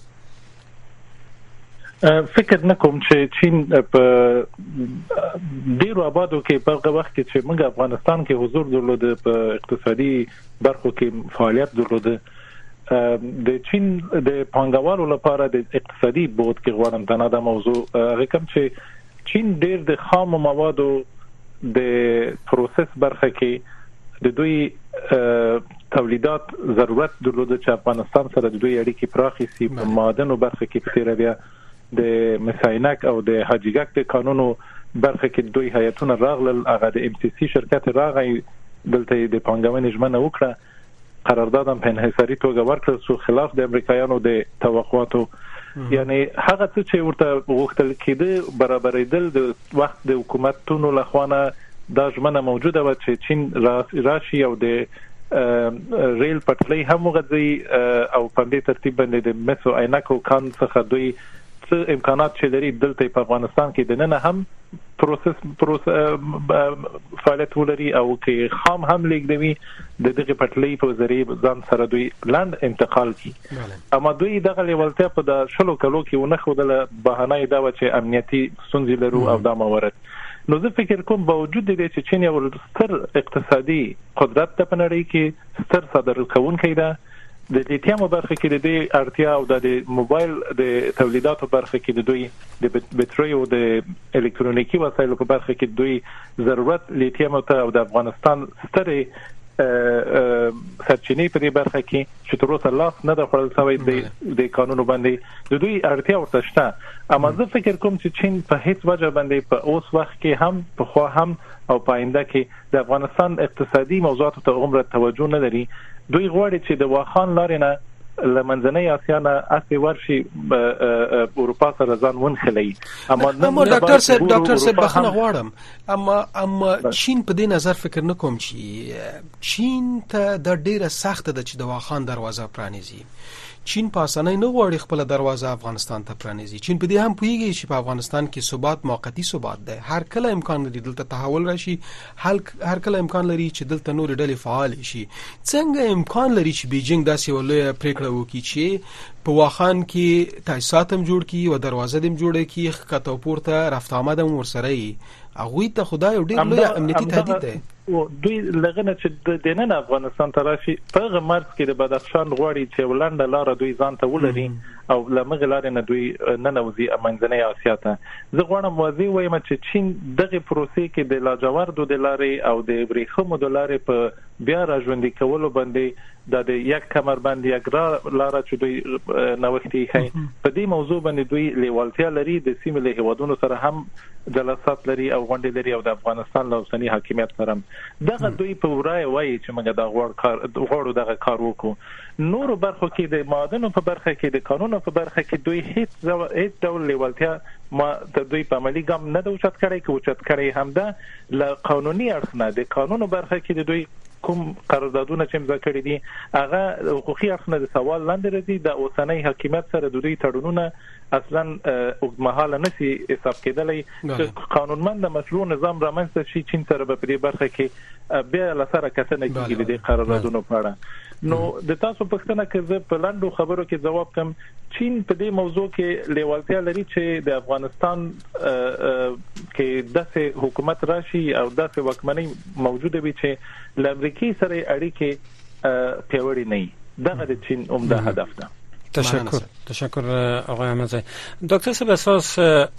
I: فکر نکوم چې چین په ډیرو آبادو کې په هغه وخت کې چې موږ افغانستان کې حضور درلوده، په اقتصادي برخو کې فعالیت درلوده، د چین د پانګوالو لپاره د اقتصادي بود کې غواړم دا د موضوع هغه کوم چې چین ډیر د خام موادو د پروسس برخه کې د دوی تولیدات ضرورت درلوده چې افغانستان سره د دوی اړیکې پراخې سي. په معدنو برخه کې په تیر بیا د مساینک او د حاجیګک د قانونو برخه کې دوی هیئتونه راغلل، هغه د ام سی سی شرکت راغی دلته د پانګونې ژمنه وکړه، قرارداد هم په انحصاري توګه ورکړل شو خلاف د امریکایانو د توقعاتو. یعنی هغه څه چې ورته غوښتل کېده برابرېدل د وخت د حکومتونو لخوا دا ژمنه موجوده و چې چین راشي او د ریل پټلۍ هم وغځي او په دې ترتیب باندې د مسو عینکو کان څخه دوی څه امکانات چې لري دلته په افغانستان کې د نن هم پروسس فعالیت ولري او کې خام هم لیږدوي د دغه پټلۍ په ذریعه ځان سره دوی لاند انتقال کی. اما دوی دغه لیولتیا په د شلو کلو کې ونه خودله بهانه دا و چې امنیتي ستونزې لرو او دا موارد. نو زه فکر کوم باوجود دې چې چین یو ستر اقتصادي قدرت ته په نړۍ کې ستر صادر کوونکی ده، د لیتیم برخه کې د دې اړتیا او د موبایل د تولیداتو برخه کې د دوی د بټري او د الکترونیکي وسایلو په برخه کې دوی ضرورت لیتیم ته او د افغانستان ستره سرچینې په دې برخه کې چې تر اوسه لاس نه د خپل سوي د قانون باندې د دوی اړتیا ورته شته. اما زه فکر کوم چې چین په هیڅ وجه باندې په اوس وخت کې هم په خوا هم او په آینده کې د افغانستان اقتصادي موضوعاتو ته عمره توجه نه لري. دوی غواړي چې د واخان لارې نه لمنځنۍ اسیا نه اصلي ورشي اروپا سره ځان ونخلي. اما
C: ډاکټر صاحب بخنه غواړم اما چین په دې نظر فکر نکوم چې چین ته د ډیره سخت ده چې د واخان دروازه پرانیزي. چین په اسانۍ نه غواړي خپل دروازه افغانستان ته پرانیزي. چین په دې هم پوهیږي چې په افغانستان کې ثبات موقتی ثبات ده. هر کله امکان لري دلته تحول راشي، هر کله امکان لري چې دلته نور ډلې فعال شي. څنګه امکان لري چې بیجینګ داسې ولې پریکړه وکړي چې په واخان کې تاسیسات هم جوړ کړي او دروازه هم جوړ کړي، خطا پورته رفت آمد هم ورسره وي. هغه ته خدای ډېر لوی امنیتي تهدید ده.
I: دوی لغنه چې د نن افغانستان ته راشي په غمرز کې د بدخشان غواړي چې ولنډه لار دوی ځان ته ولري او لمغه لار نه دوی نه نوځي منځنۍ اسیا ته. زه غواړم واضح وایم چې چین دغه پروسې کې د لاجوردو د لارې او د ورېښمو د لارې په بیا راژوندي کولو باندې د یک کمر باندې یک لار چې دوی نوښتي کوي په دې موضوع باندې دوی لیوالتیا لري. د سیمې له هیوادونو سره هم جلسات لري او غونډې لري او د افغانستان له اوسنی حاکمیت سره دغه دوی په ورای وایي چې موږ دا غواړو دغه کار وکړو. نور برخو کې د معادنو په برخه کې د قانونو په برخه کې دوی هیڅ ډول لیوالتیا ما د دوی په عملی ګام نه د اوچت کړی کې اوچت کړی هم ده. ل قانوني اړخ نه د قانونو برخه کې د دوی کوم قراردادونه چې امضا کړي دي هغه حقوقي اړخ نه د سوال لاندې راځي. د اوسنۍ حکومت سره د دوی تړونونه اصلا اوږدمهاله نشي حساب کېدلی. قانونمند مشروع نظام رامنځته شي چین سره په دې برخه کې بیا لسره کتنه کیږي د قراردادونو په اړه. نو د تاسو پوښتنه کوي په لاندو خبرو کې جواب کوم. چین په دې موضوع کې لیوالتیا لري چې د افغانستان کې داسې حکومت راشي او داسې واکمنۍ موجوده وي چې ل امریکای سره اړیکې پیاوړې نه وي. دغه د چین عمده هدف ده.
E: تشکر آقای احمدزی. دکتر صاحب اساس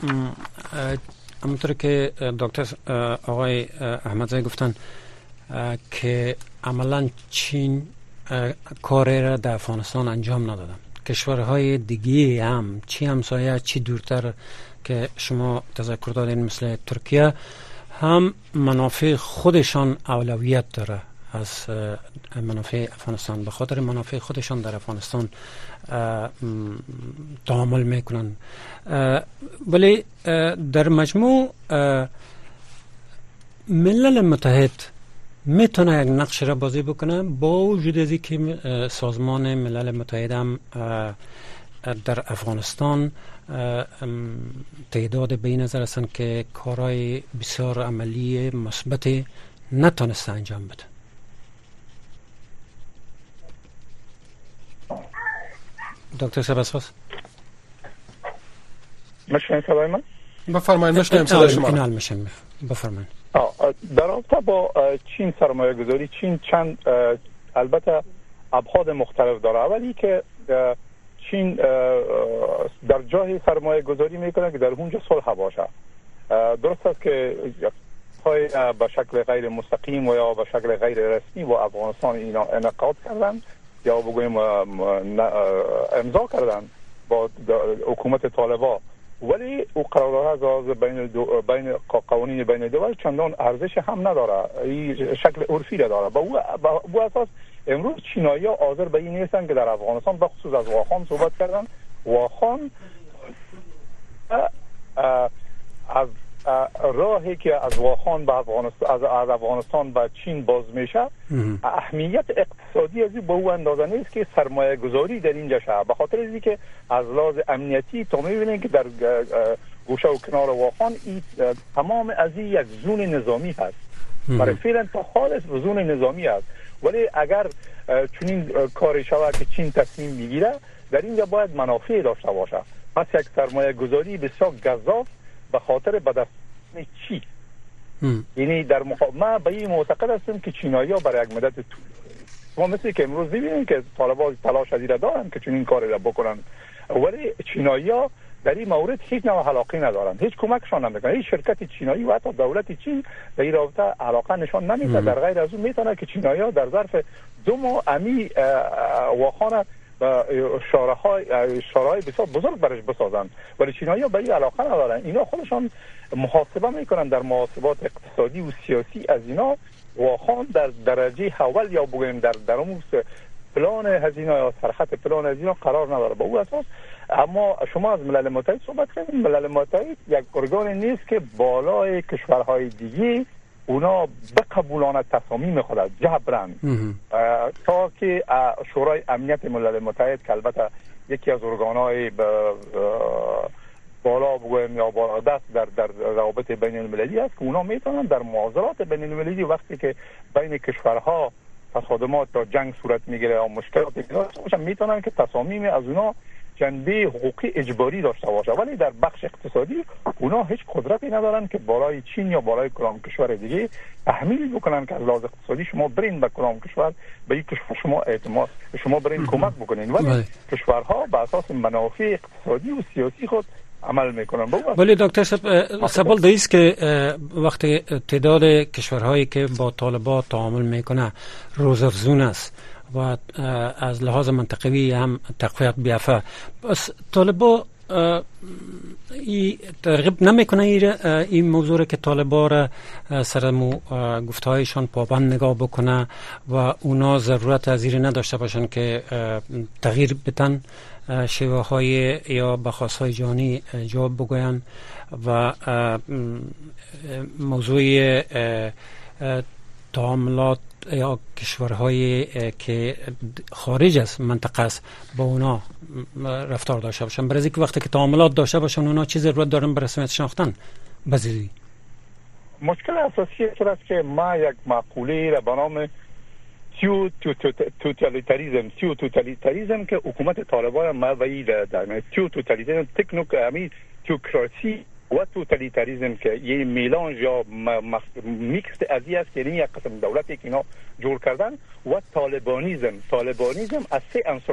E: همونطور که دکتر آقای احمدزی گفتن که عملا چین کاری را در افغانستان انجام ندادن. کشورهای دیگه هم چی همسایه چی دورتر که شما تذکر دادین مثل ترکیه هم منافع خودشان اولویت داره از منافع افغانستان. به خاطر منافع خودشان در افغانستان تعامل میکنن. ولی در مجموع ملل متحد میتونه یک نقش را بازی بکنه با وجود از اینکه سازمان ملل متحد هم در افغانستان تعداد به این نظر هستند که کارهای بسیار عملی مثبت نتونسته انجام بده. دکتر سباسخواست
H: مشکل صدای من؟
C: بفرمایید. مشکل صدای شما.
E: فینال میشم. بفرمایید.
H: در رابطه با چین سرمایه گذاری چین چند البته ابعاد مختلف داره. اولی که چین در جای سرمایه گذاری میکنه که در اونجا صلح باشه. درست است که های به شکل غیر مستقیم و یا به شکل غیر رسمی با افغانستان اینا انعقاد کردن یا بگویم امضا کردن با حکومت طالبان، ولی او قرارداد بین قوانین بین الدول چندان ارزش هم نداره. این شکل عرفی داره. با او اساس امروز چینایی‌ها حاضر به این نیستن که در افغانستان به خصوص از واخان صحبت کردن. واخان از راهی که از واخان به افغانستان از افغانستان به چین باز میشه اهمیت اقتصادی از به او اندازه نیست که سرمایه گذاری در اینجا شه. به خاطر اینکه از لحاظ امنیتی تو میبینید که در گوشه و کنار واخان تمام از این یک زون نظامی هست. برای فعلا تا خالص زون نظامی است. ولی اگر چنین کاری شود که چین تصمیم بگیره در اینجا باید منافع داشته باشه. پس یک سرمایه گذاری بسیار گزاف به خاطر بدست چی یعنی در ما به این معتقد هستیم که چینایی‌ها برای یک مدت طول شما مثل که امروز می‌بینید که طالبان تلاش شدید دارن که چنین کاری را بکنن، ولی چینایی‌ها در این مورد هیچ نوع علاقه ندارن، هیچ کمکشان نمیکنن. هیچ شرکت چینایی و حتی دولت چین در این رابطه علاقه نشان نمیده. در غیر از اون میتونه که چینایی‌ها در ظرف 2 ماه امی واخانه شورای بسیار بزرگ برش بسازن، ولی چینایی‌ها به این علاقه ندارن. اینا خودشان محاسبه میکنن در محاسبات اقتصادی و سیاسی از اینا واخان در درجه اول یا بگویم در اون پلان هزینه یا سرخط پلان هزینه قرار نداره به اون اساس. اما شما از ملل متحد صحبت کردید. ملل متحد یک ارگان نیست که بالای کشورهای دیگه اونا بقبولانه تصامیم خود جبران تا که شورای امنیت ملل متحد که البته یکی از ارگانهای بالا بگویم یا بالا دست در روابط بین المللی است که اونا میتونن در معاضلات بین المللی وقتی که بین کشورها تصادمات یا جنگ صورت میگیره یا مشکلات میتونن که تصامیم از اونا جنبه حقوقی اجباری داشته باشه، ولی در بخش اقتصادی اونا هیچ قدرتی ندارن که بالای چین یا بالای کدام کشور دیگه تحمیل بکنن که از لحاظ اقتصادی شما برین به کدام کشور به یک کشور شما اعتماد شما برین کمک بکنین، ولی کشورها به اساس منافع اقتصادی و سیاسی خود عمل میکنن.
E: ولی دکتر سوال است که وقتی تعداد کشورهایی که با طالبان تعامل میکنه روزافزون است و از لحاظ منطقوی هم تقویت بیافته، بس طالبان ترغیب نمیکنه این موضوع که طالبان را سر گفتهایشان پابند نگاه بکنه و اونا ضرورت از این نداشته باشن که تغییر بدن شیوه های یا بخواست های جهانی جواب بگوین و موضوع تعاملات یا کشورهایی که خارج از منطقه است با اونا رفتار داشته باشن، برای اینکه وقتی که تعاملات داشته باشن اونا چه ضرورت دارن به رسمیت شناختن بزیدی.
H: مشکل اساسی این است که ما یک مقوله را به نام توتالیتاریزم که حکومت طالبان ما وی در توتالیتاریزم تکنوکراسی و توتالیتاریزم که یه میلانج یا میکس ازی است که یک قسم دولتی که اینا جور کردن و طالبانیزم از 3 عنصر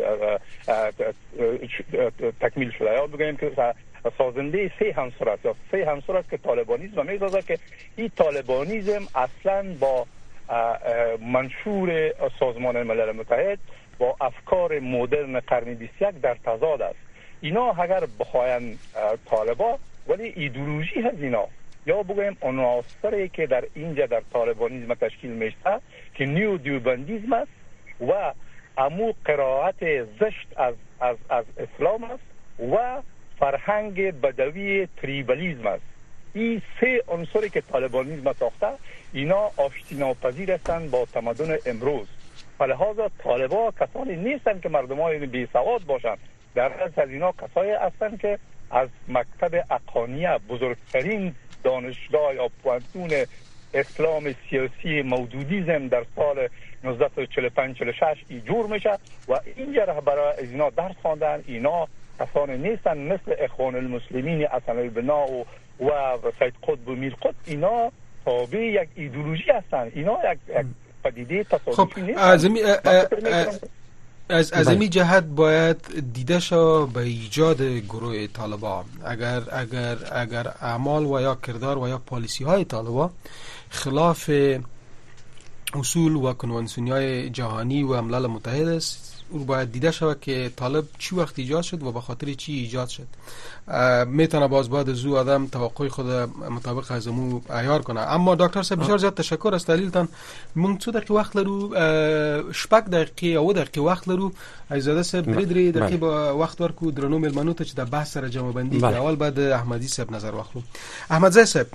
H: تکمیل شده. یا بگیم که سازنده 3 عنصر است یا 3 عنصر است که طالبانیزم میسازه که این طالبانیزم اصلا با منشور سازمان ملل متحد با افکار مدرن قرن 21 در تضاد است. اینا اگر بخواین طالبان ولی ایدئولوژی از اینا یا بگویم عناصری که در اینجا در طالبانیزم تشکیل میشه که نیو دیوبندیزم است و امو قرائت زشت از اسلام است و فرهنگ بدوی تریبالیزم است. این 3 عنصری که طالبانیزم ساخته اینا آشتی ناپذیر هستند با تمدن امروز. لذا طالبان کسانی نیستند که مردمان بی سواد باشند، در اصل از اینا کسایی هستند که از مکتب اقانیه بزرگترین دانشگاه یا پوانتون اسلام سیاسی مودودیزم در سال 1945-46 ایجور میشه و اینجا برای اینا درس خواندن. اینا کسانی نیستن مثل اخوان المسلمین حسن البنا و سید قطب و میر قطب. اینا تابع یک ایدئولوژی هستن. اینا یک پدیده تصادفی نیست.
C: از این جهت باید دیده شو به ایجاد گروه طالبان. اگر اعمال و یا کردار و یا پالیسی های طالبان خلاف اصول و کنوانسیونی های جهانی و ملل متحد است، او باید دیده شود که طالب چی وقت ایجاد شد و به خاطر چی ایجاد شد. میتونه باز بعد از او آدم توقع خود مطابق از امو عیار کنه. اما دکتر صاحب بسیار زیاد تشکر از تحلیلتان. من 2 دقیقه وقت لرو، 8 دقیقه او دقیقه وقت لرو. ایزاده صاحب 3 دقیقه با وقت ورکو درنو ملمنو ته چې د بحث سره جمع بندي اول بعد احمدی صاحب نظر واخلو. احمد صاحب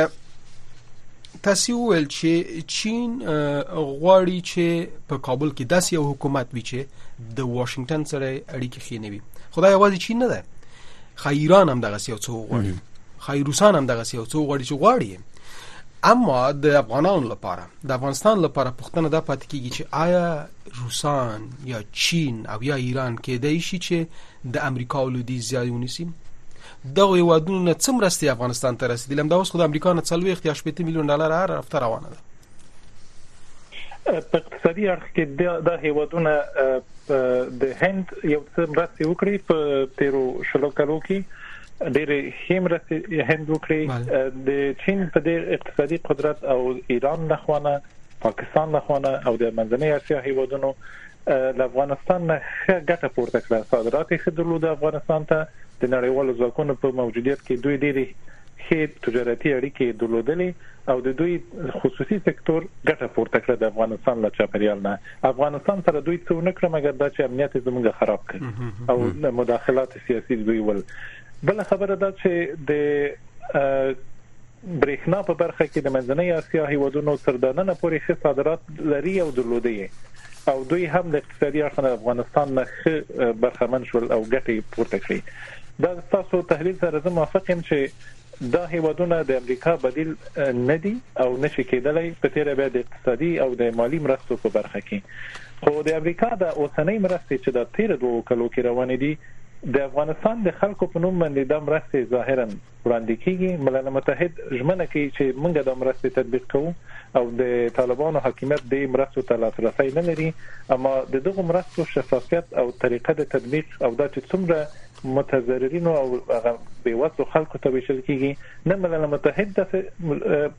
C: تاسو ول چې چین غواړي چې په کابل کې داسې یو حکومت وي چې د واشنگټن سره اړیکې خینوي. خدای یوازې چین نه ده، ایران هم دغه یو څو غواړي، روسان هم دغه یو څو غواړي چې غواړي. اما د افغانانو لپاره، د افغانستان لپاره پوښتنه دا پاتې کیږي چې آیا روسان یا چین او یا ایران کېدای شي چې د امریکا ولودي زیات ونیسي؟ دغه هیوادونو څومره مرستې افغانستان ته رسیدلې؟ همدا اوس خو د امریکا نه 40 یا 80 میلیون ډالر هر هفته روانه ده.
I: په اقتصادي اړخ کې د هیوادونو د هند یو څه مرستې وکړي په تیرو شلو کالو کې ډېر همرستې هند وکړي د چین په دې اقتصادي قدرت او ایران لخوانه پاکستان لخوانه او د منځنۍ اسیا هیوادونو د افغانستان نه ګټه پورته کړه صادرات یې درلود افغانستان ته د نړیوالو ځواکونو په موجودیت کې دوی ډېری ښې تجارتي اړیکې درلودلې او د دوی خصوصي سکتور ګټه پورته کړه د افغانستان له چاپیریال نه افغانستان سره دوی څه نه کړ مګر دا چې امنیت زموږ خراب کړ او مداخلات سیاسي دوی ول بل خبره ده چې د برېښنا په برخه کې د منځنۍ اسیا هیوادونو تر دننه پورې ښه صادرات لري او درلودي او دوی هم د اقتصادي اړخ افغانستان نه ښه برخمن شول او ګټه پورته کړې دا تاسو تحلیل سره زه موافق یم چې دا هیوادونه د امریکا بدیل نه دي او نشي کېدلای په تیر بیا د اقتصادي او د مالی مرستو په برخه کې خو د امریکا د اوسنۍ مرستې چې د تیر 2 کلو کې روانې دي د افغانستان د خلکو په نوم باندې د مرستې ظاهرا وړاندې کیږي ملل متحد ژمنه کوي چې موږ د مرستې تطبیق کوو او د طالبانو حکومت د مرستو ته لاسرسي نه لري اما د دغه مرستو شفافیت او طریقه د تطبیق او د څومره متضررین او بیوزلو خلکو ته ویشل کیږي نه ملل متحد د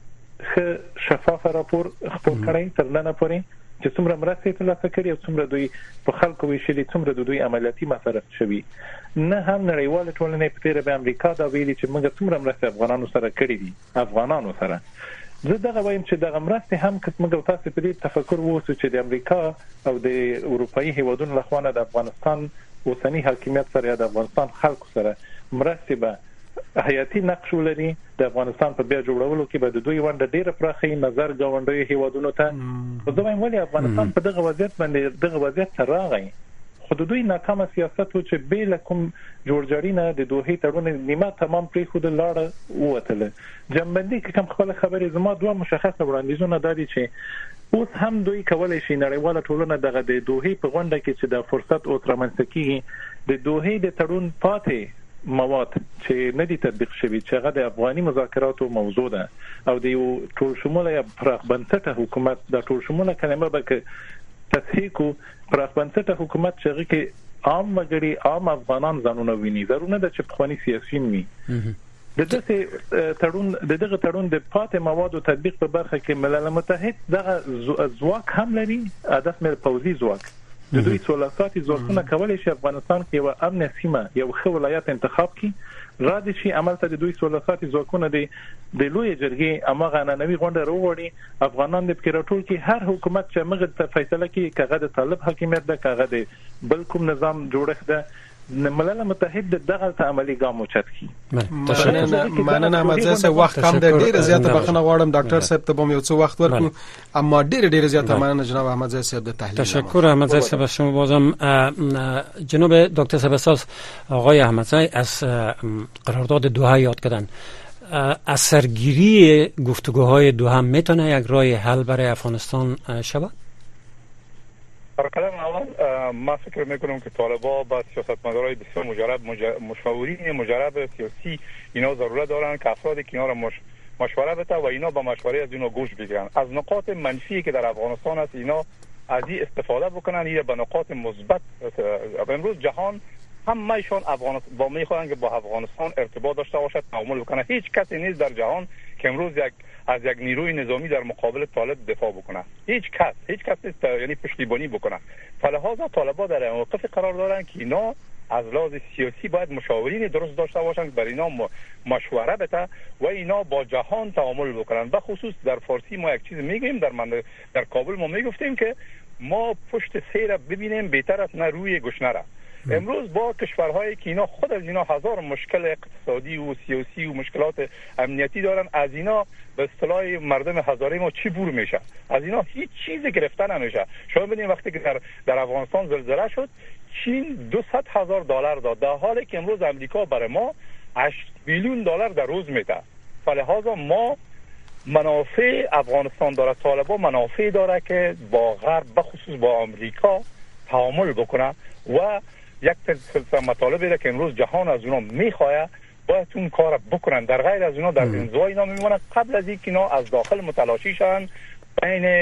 I: شفاف راپور خپل کړی تر نن پورې چې څومره مرستې ترلاسه کړي او څومره دوی په خلکو ویشلي څومره د دوی عملیاتي مصرف شوي نه هم نړیوال ټولنې په تیر به امریکا دا ویلي چې موږ څومره مرستې افغانانو سره کړې دي افغانانو سره زه دغه وایم چې دغه مرستې هم موږ تاسو په دې تفکر ووسو چې د امریکا او د اروپאי هیوادونو لخوا د افغانستان اوسنی حاکمیت سره د افغانستان خلکو سره مرستې به حیاتي نقش ولري د افغانستان په بیا جوړولو کې به د دوی ونده ډیره پراخه نظر غونډوي هیوادونو ته خو زه وایم ولې افغانستان په دغه وضعیت باندې دغه وضعیت سره راغی خو د دوی ناکامه سیاست و چې بیل کوم جوړجاړینه د دوه تړون نیمه تمام پرې خود لاړه وته جنبندي کې کوم خپل خبرې زما دوه مشخصه وړاندیزونه دادي چې اوس هم دوی کولای شي نړیواله ټولنه دغه د دوه په غونډه کې چې د فرصت او ترمنځ کې د دوه د تړون پاتې مواد چې نه دي تطبیق شوي چې هغه د افغاني مذاکراتو موضوع ده او د یو ټول شموله یا پراخ بنسټه حکومت د ټول شموله کلمه به تصحیح کو پراخ بنسټه حکومت چې کې عام وګړي عام افغانان ځانونه ویني ضروري ده چې خوني سیاسيين وي دغه تړون د پاتې موادو تطبیق په برخه کې ملل متحد دغه ځواک هم لري هدف مې پوځي ځواک د دوی څولاساتي ځواکونه کولای شي افغانستان کې یو امن سیمه یو ښه ولایت انتخاب کړي را دي شي عمل ته د دوی څولاساتي ځواکونه د لوی جرګې امغه ننوي غونډه وروړي افغانان د فکر ټول کې هر حکومت چې موږ ته فیصله کوي کغه د طالب حکومت ده کغه د بل کوم نظام جوړښت ده ملل متحد دغه ته عملی ګام اوچت کی
C: مننه مزه سه وخت کم ده ډیره زیاته بخنه غواړم ډاکټر صاحب ته بم یو څه وخت ورکو اما ډیره زیاته مننه جناب احمد زاهد صاحب د تحلیل
E: تشکر احمد زاهد صاحب شما بازم جناب دکتر صاحب آقای احمد زاهد از قرارداد دوحه یاد کردن اثرگیری گفتگوهای دوحه میتونه یک راه حل برای افغانستان شود؟
H: در قدم اول ما فکر میکنم که طالبان با سیاستمدارای بسیار مشاورین مجرب سیاسی اینا ضرورت دارن که افرادی که اینا را مشوره بده و اینا با مشوره از اینا گوش بگیرن از نقاط منفی که در افغانستان است اینا از این استفاده بکنن یا به نقاط مثبت امروز جهان همه‌شون افغانستان با میخوان که با افغانستان ارتباط داشته باشد تعامل بکنه هیچ کسی نیست در جهان که امروز از یک نیروی نظامی در مقابل طالب دفاع بکنه هیچ کس نیست یعنی پشتیبانی بکنه فلهذا طالبان در موقف قرار دارن که اینا از لحاظ سیاسی باید مشاورین درست داشته باشن که برای اینا مشوره بده و اینا با جهان تعامل بکنن و خصوص در فارسی ما یک چیز میگیم در کابل ما میگفتیم که ما پشت سیر ببینیم بهتر است نه روی گشنه را امروز با کشورهایی که اینا خود از اینا هزار مشکل اقتصادی و سیاسی و مشکلات امنیتی دارن از اینا به اصطلاح مردم هزاره ما چی بور میشه از اینا هیچ چیزی گرفته نمیشه شما ببینید وقتی که در افغانستان زلزله شد چین $200,000 داد در حالی که امروز امریکا برای ما $8 بیلیون در روز میده فلهذا ما منافع افغانستان داره طالبان منافع داره که با غرب بخصوص با آمریکا تعامل بکنه و یک سلسله مطالبی را که امروز جهان از اونا میخواه باید اون کار بکنن در غیر از اونا در انزوا اینا میمونن قبل از اینکه اینا از داخل متلاشی شن بین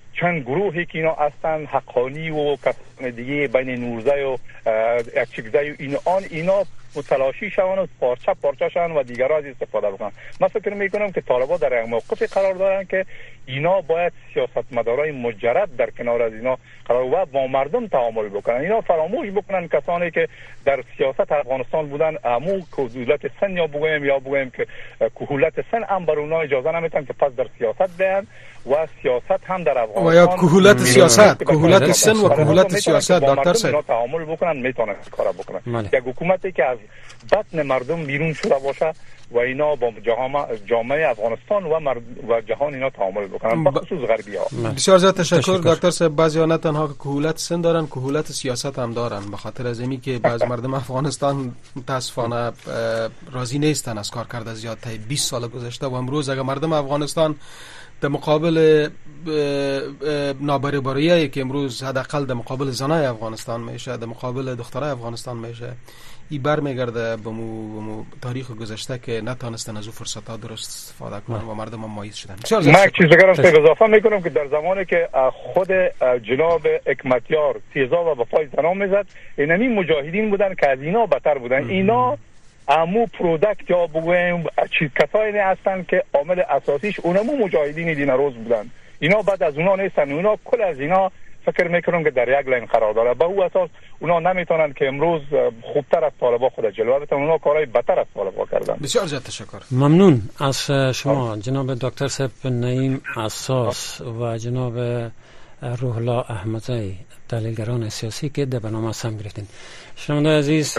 H: چند گروهی که اینا هستن حقانی و کسان دیگه بین نورزه و اکچگزه و اینا متلاشی شوند و پارچه شوند و دیگر از استفاده بکنن. من فکر میکنم که طالبان در موقفی قرار دارن که اینا باید سیاستمدارای مجرد در کنار از اینا قرار و با مردم تعامل بکنن. اینا فراموش بکنن کسانی که در سیاست افغانستان بودن، امو کهولت سن یا بگویم که کهولت سن هم بر اونها اجازه نمیتن که پس در سیاست بیان و سیاست هم در افغانستان
C: و یا کهولت سیاست، کهولت سن و کهولت سیاست دکتر صاحب
H: تعامل بکنن، میتونن کارا بکنن. یک حکومتی که از بطن مردم بیرون شده باشه و اینا با جامعه افغانستان و جهان اینا تعامل بکنن، به خصوص غربی ها.
C: بسیار زیاد تشکر دکتر صاحب. بعضی نه تنها کهولت سن دارن، کهولت سیاست هم دارن، به خاطر از اینی که بعض مردم افغانستان متاسفانه راضی نیستن از کار کرده زیاد تا 20 سال گذشته و امروز اگر مردم افغانستان در مقابل نابرابریایی که امروز حداقل در مقابل زنای افغانستان میشه، در مقابل دخترای افغانستان میشه، این برمیگرده به مو تاریخ گذشته که نتونستن از او فرصت‌ها درست استفاده کنن و مردم هم مایوس شدن.
H: من یک چیز دیگه اضافه میکنم که در زمانی که خود جناب حکمتیار تیزاب و وفای زنان میزد، اینمی مجاهدین بودن که از اینا بدتر بودن. اینا امو پروداکت یا بگویم کسایی هستن که عامل اساسیش اونمو مجاهدین دین روز بودن. اینا بعد از اونا نیستن، اونا کل از اینا فکر میکنم که در یک لاین قرار داره. به او اساس اونا نمیتونن که امروز خوبتر از طالبان خود جلوه بدن، اونا کارهای بدتر از طالبان کردن.
C: بسیار زیاد تشکر.
E: ممنون از شما جناب دکتر صاحب نعیم اساس و جناب روح الله احمدی، تحلیلگران سیاسی که در برنامه سهم گرفتین. شنونده عزیز،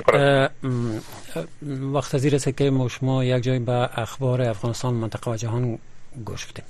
E: وقت از این رسید که شما یک جای به اخبار افغانستان، منطقه و جهان گوش بدیم.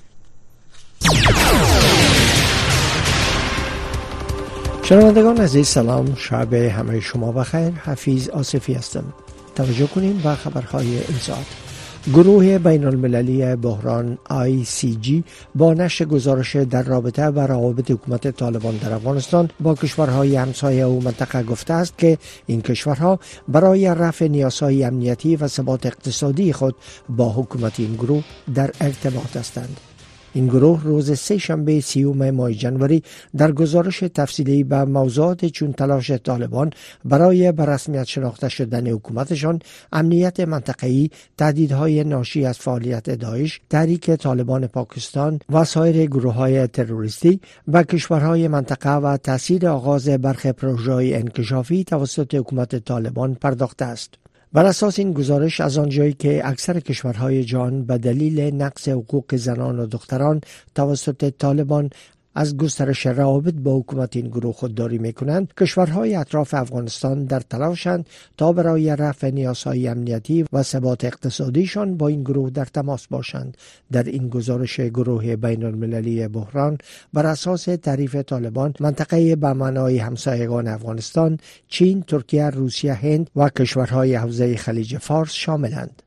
J: شنوندگان عزیز سلام، شب همه شما بخیر. حفیظ آصفی هستم. توجه کنیم به خبرهای این ساعت. گروه بین المللی بحران ICG با نشر گزارش در رابطه با روابط حکومت طالبان در افغانستان با کشورهای همسایه و منطقه گفته است که این کشورها برای رفع نیازهای امنیتی و ثبات اقتصادی خود با حکومت این گروه در ارتباط هستند. این گروه روز سه‌شنبه 30 ماه ژانویه در گزارش تفصیلی به موضوعات چون تلاش طالبان برای به رسمیت شناخته شدن حکومتشان، امنیت منطقه‌ای، تهدیدهای ناشی از فعالیت داعش، تحریک طالبان پاکستان و سایر گروه‌های تروریستی و کشورهای منطقه و تأثیر آغاز برخی پروژه‌های انکشافی توسط حکومت طالبان پرداخته است. بر اساس این گزارش، از آنجایی که اکثر کشورهای جهان به دلیل نقض حقوق زنان و دختران توسط طالبان از گسترش روابط با حکومت این گروه خودداری می‌کنند، کشورهای اطراف افغانستان در تلاشند تا برای رفع نیازهای امنیتی و ثبات اقتصادیشان با این گروه در تماس باشند. در این گزارش گروه بین المللی بحران بر اساس تعریف طالبان، منطقه به معنای همسایگان افغانستان، چین، ترکیه، روسیه، هند و کشورهای حوزه خلیج فارس شاملند.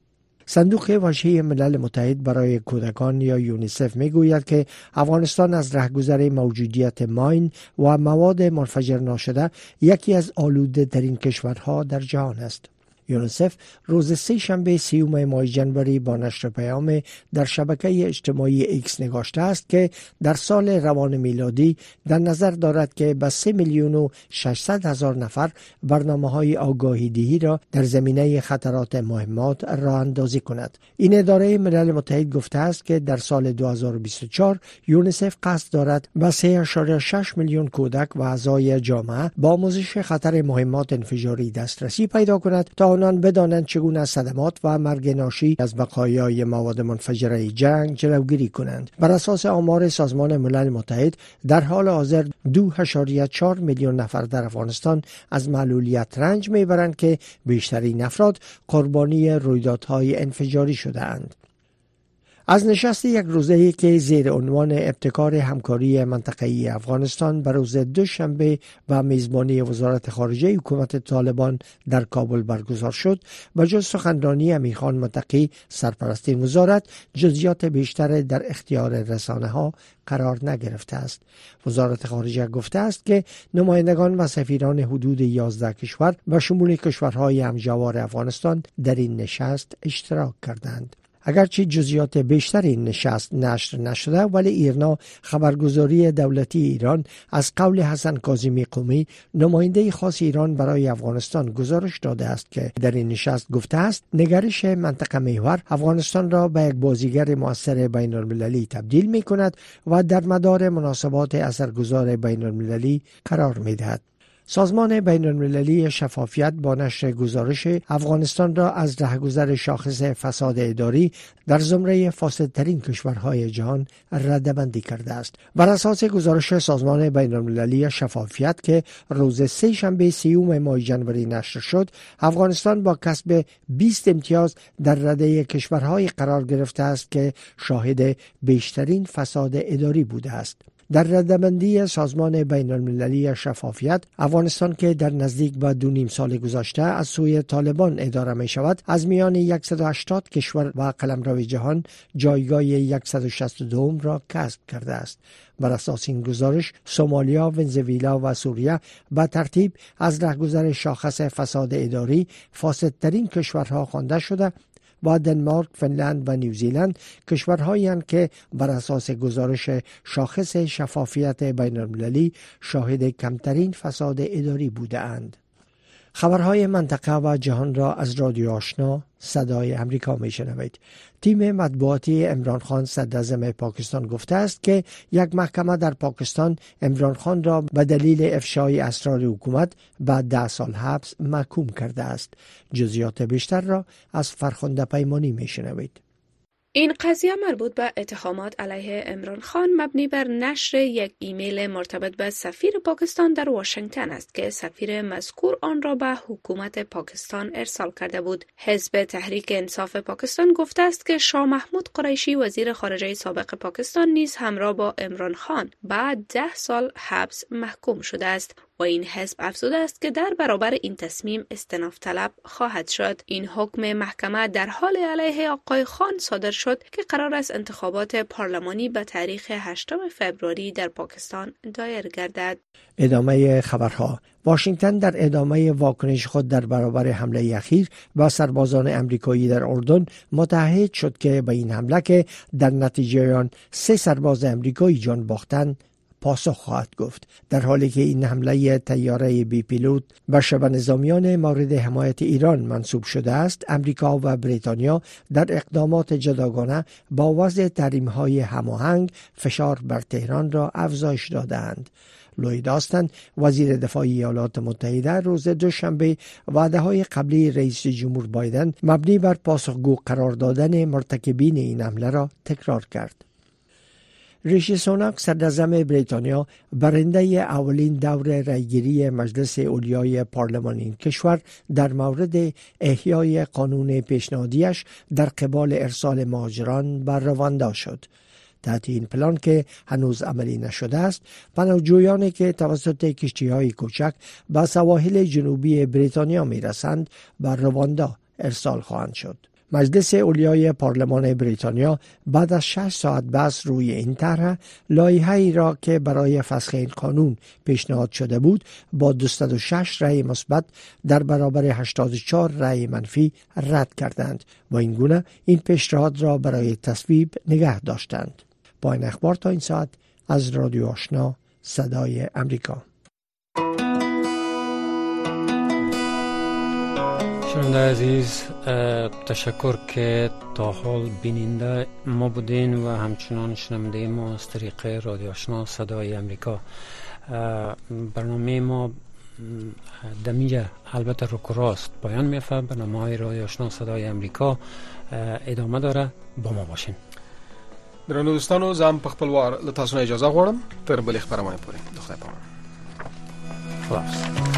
J: صندوق واژه ملل متحد برای کودکان یا یونیسف میگوید که افغانستان از رهگذر موجودیت ماین و مواد منفجر ناشده یکی از آلوده ترین کشورها در جهان است. یونیسف روز سه‌شنبه 30 ماه ژانویه با نشر پیام در شبکه اجتماعی ایکس نگاشته است که در سال روان میلادی در نظر دارد که به 3,600,000 نفر برنامه‌های آگاهی دهی را در زمینه خطرات مهمات راه اندازی کند. این اداره ملل متحد گفته است که در سال 2024 یونیسف قصد دارد به 3.6 میلیون کودک و اعضای جامعه با آموزش خطر مهمات انفجاری دسترسی پیدا کند تا آنان بدانند چگونه صدمات و مرگ ناشی از بقایای مواد منفجره جنگ جلوگیری کنند. بر اساس آمار سازمان ملل متحد، در حال حاضر 2.4 میلیون نفر در افغانستان از معلولیت رنج میبرند که بیشترین افراد قربانی رویدادهای انفجاری شده اند. از نشست یک روزه‌ای که زیر عنوان ابتکار همکاری منطقه‌ای افغانستان به روز دوشنبه و میزبانی وزارت خارجه حکومت طالبان در کابل برگزار شد، به جز سخنرانی امیرخان متقی سرپرست این وزارت، جزئیات بیشتر در اختیار رسانه‌ها قرار نگرفته است. وزارت خارجه گفته است که نمایندگان و سفیران حدود 11 کشور و شمول کشورهای همجوار افغانستان در این نشست اشتراک کردند. اگرچه جزئیات بیشتر این نشست نشر نشده، ولی ایرنا خبرگزاری دولتی ایران از قول حسن کاظمی قمی نماینده خاص ایران برای افغانستان گزارش داده است که در این نشست گفته است نگرش منطقه محور افغانستان را به یک بازیگر مؤثر بین المللی تبدیل می کند و در مدار مناسبات اثرگذار بین المللی قرار می دهد. سازمان بین المللی شفافیت با نشر گزارش افغانستان را از رهگذر شاخص فساد اداری در زمره فاسدترین کشورهای جهان رده‌بندی کرده است. بر اساس گزارش سازمان بین المللی شفافیت که روز سه شنبه 30 ماه ژانویه نشر شد، افغانستان با کسب 20 امتیاز در رده کشورهای قرار گرفته است که شاهد بیشترین فساد اداری بوده است. در رده‌بندی سازمان بین المللی شفافیت، افغانستان که در نزدیک به 2.5 سال گذشته از سوی طالبان اداره می شود، از میان 180 کشور و قلمرو جهان جایگاه 162 را کسب کرده است. بر اساس این گزارش، سومالیا، ونزوئلا و سوریه به ترتیب از رهگذر شاخص فساد اداری فاسدترین کشورها خوانده شده و دنمارک، فنلند و نیوزیلند کشورهایی هستند که بر اساس گزارش شاخص شفافیت بین المللی شاهد کمترین فساد اداری بوده اند. خبرهای منطقه و جهان را از رادیو آشنا صدای امریکا می شنوید. تیم مطبوعاتی عمران خان صدراعظم پاکستان گفته است که یک محکمه در پاکستان عمران خان را به دلیل افشای اسرار حکومت به 10 سال حبس محکوم کرده است. جزئیات بیشتر را از فرخنده پیمانی می شنوید.
K: این قضیه مربوط به اتهامات علیه عمران خان مبنی بر نشر یک ایمیل مرتبط به سفیر پاکستان در واشنگتن است که سفیر مذکور آن را به حکومت پاکستان ارسال کرده بود. حزب تحریک انصاف پاکستان گفته است که شاه محمود قریشی وزیر خارجه سابق پاکستان نیز همراه با عمران خان بعد 10 سال حبس محکوم شده است و این حزب افزوده است که در برابر این تصمیم استئناف طلب خواهد شد. این حکم محکمه در حال علیه آقای خان صادر شد که قرار است انتخابات پارلمانی به تاریخ 8 فوریه در پاکستان دایر گردد.
J: ادامه خبرها. واشنگتن در ادامه واکنش خود در برابر حمله اخیر به سربازان امریکایی در اردن متعهد شد که به این حمله که در نتیجه آن 3 سرباز امریکایی جان باختند پاسخ خواهد گفت. در حالی که این حمله طیاره بی پیلوت به شبه نظامیان مورد حمایت ایران منسوب شده است، امریکا و بریتانیا در اقدامات جداگانه با وضع تحریم‌های هماهنگ فشار بر تهران را افزایش دادند. لوید آستن وزیر دفاع ایالات متحده روز دوشنبه وعده‌های قبلی رئیس جمهور بایدن مبنی بر پاسخگو قرار دادن مرتکبین این حمله را تکرار کرد. ریشی سوناک صدراعظم بریتانیا برنده اولین دور رایگیری مجلس علیای پارلمان این کشور در مورد احیای قانون پیشنهادیش در قبال ارسال مهاجران به رواندا شد. تحت این پلان که هنوز عملی نشده است، پناهجویانی که توسط کشتی‌های کوچک به سواحل جنوبی بریتانیا می‌رسند به رواندا ارسال خواهند شد. مجلس علیای پارلمان بریتانیا بعد از 6 ساعت بحث روی این طرح، لایحه‌ای را که برای فسخ این قانون پیشنهاد شده بود با 206 رأی مثبت در برابر 84 رأی منفی رد کردند و این گونه این پیشنهاد را برای تصویب نگه داشتند. پایان اخبار تا این ساعت از رادیو آشنا صدای امریکا.
E: شنونده عزیز، تشکر که تا حال بیننده ما بودین و همچنان شنونده ما از طریق رادیو آشنا صدای امریکا. برنامه ما دمیجه البته رک و راست پایان میفته. برنامه رادیو آشنا صدای امریکا ادامه داره، با ما باشین.
C: درنو دوستانو، زم په خپل وار له تاسو نه اجازه غواړم تر بلې خبرونه پورې. د خدای په امان.
E: خلاص.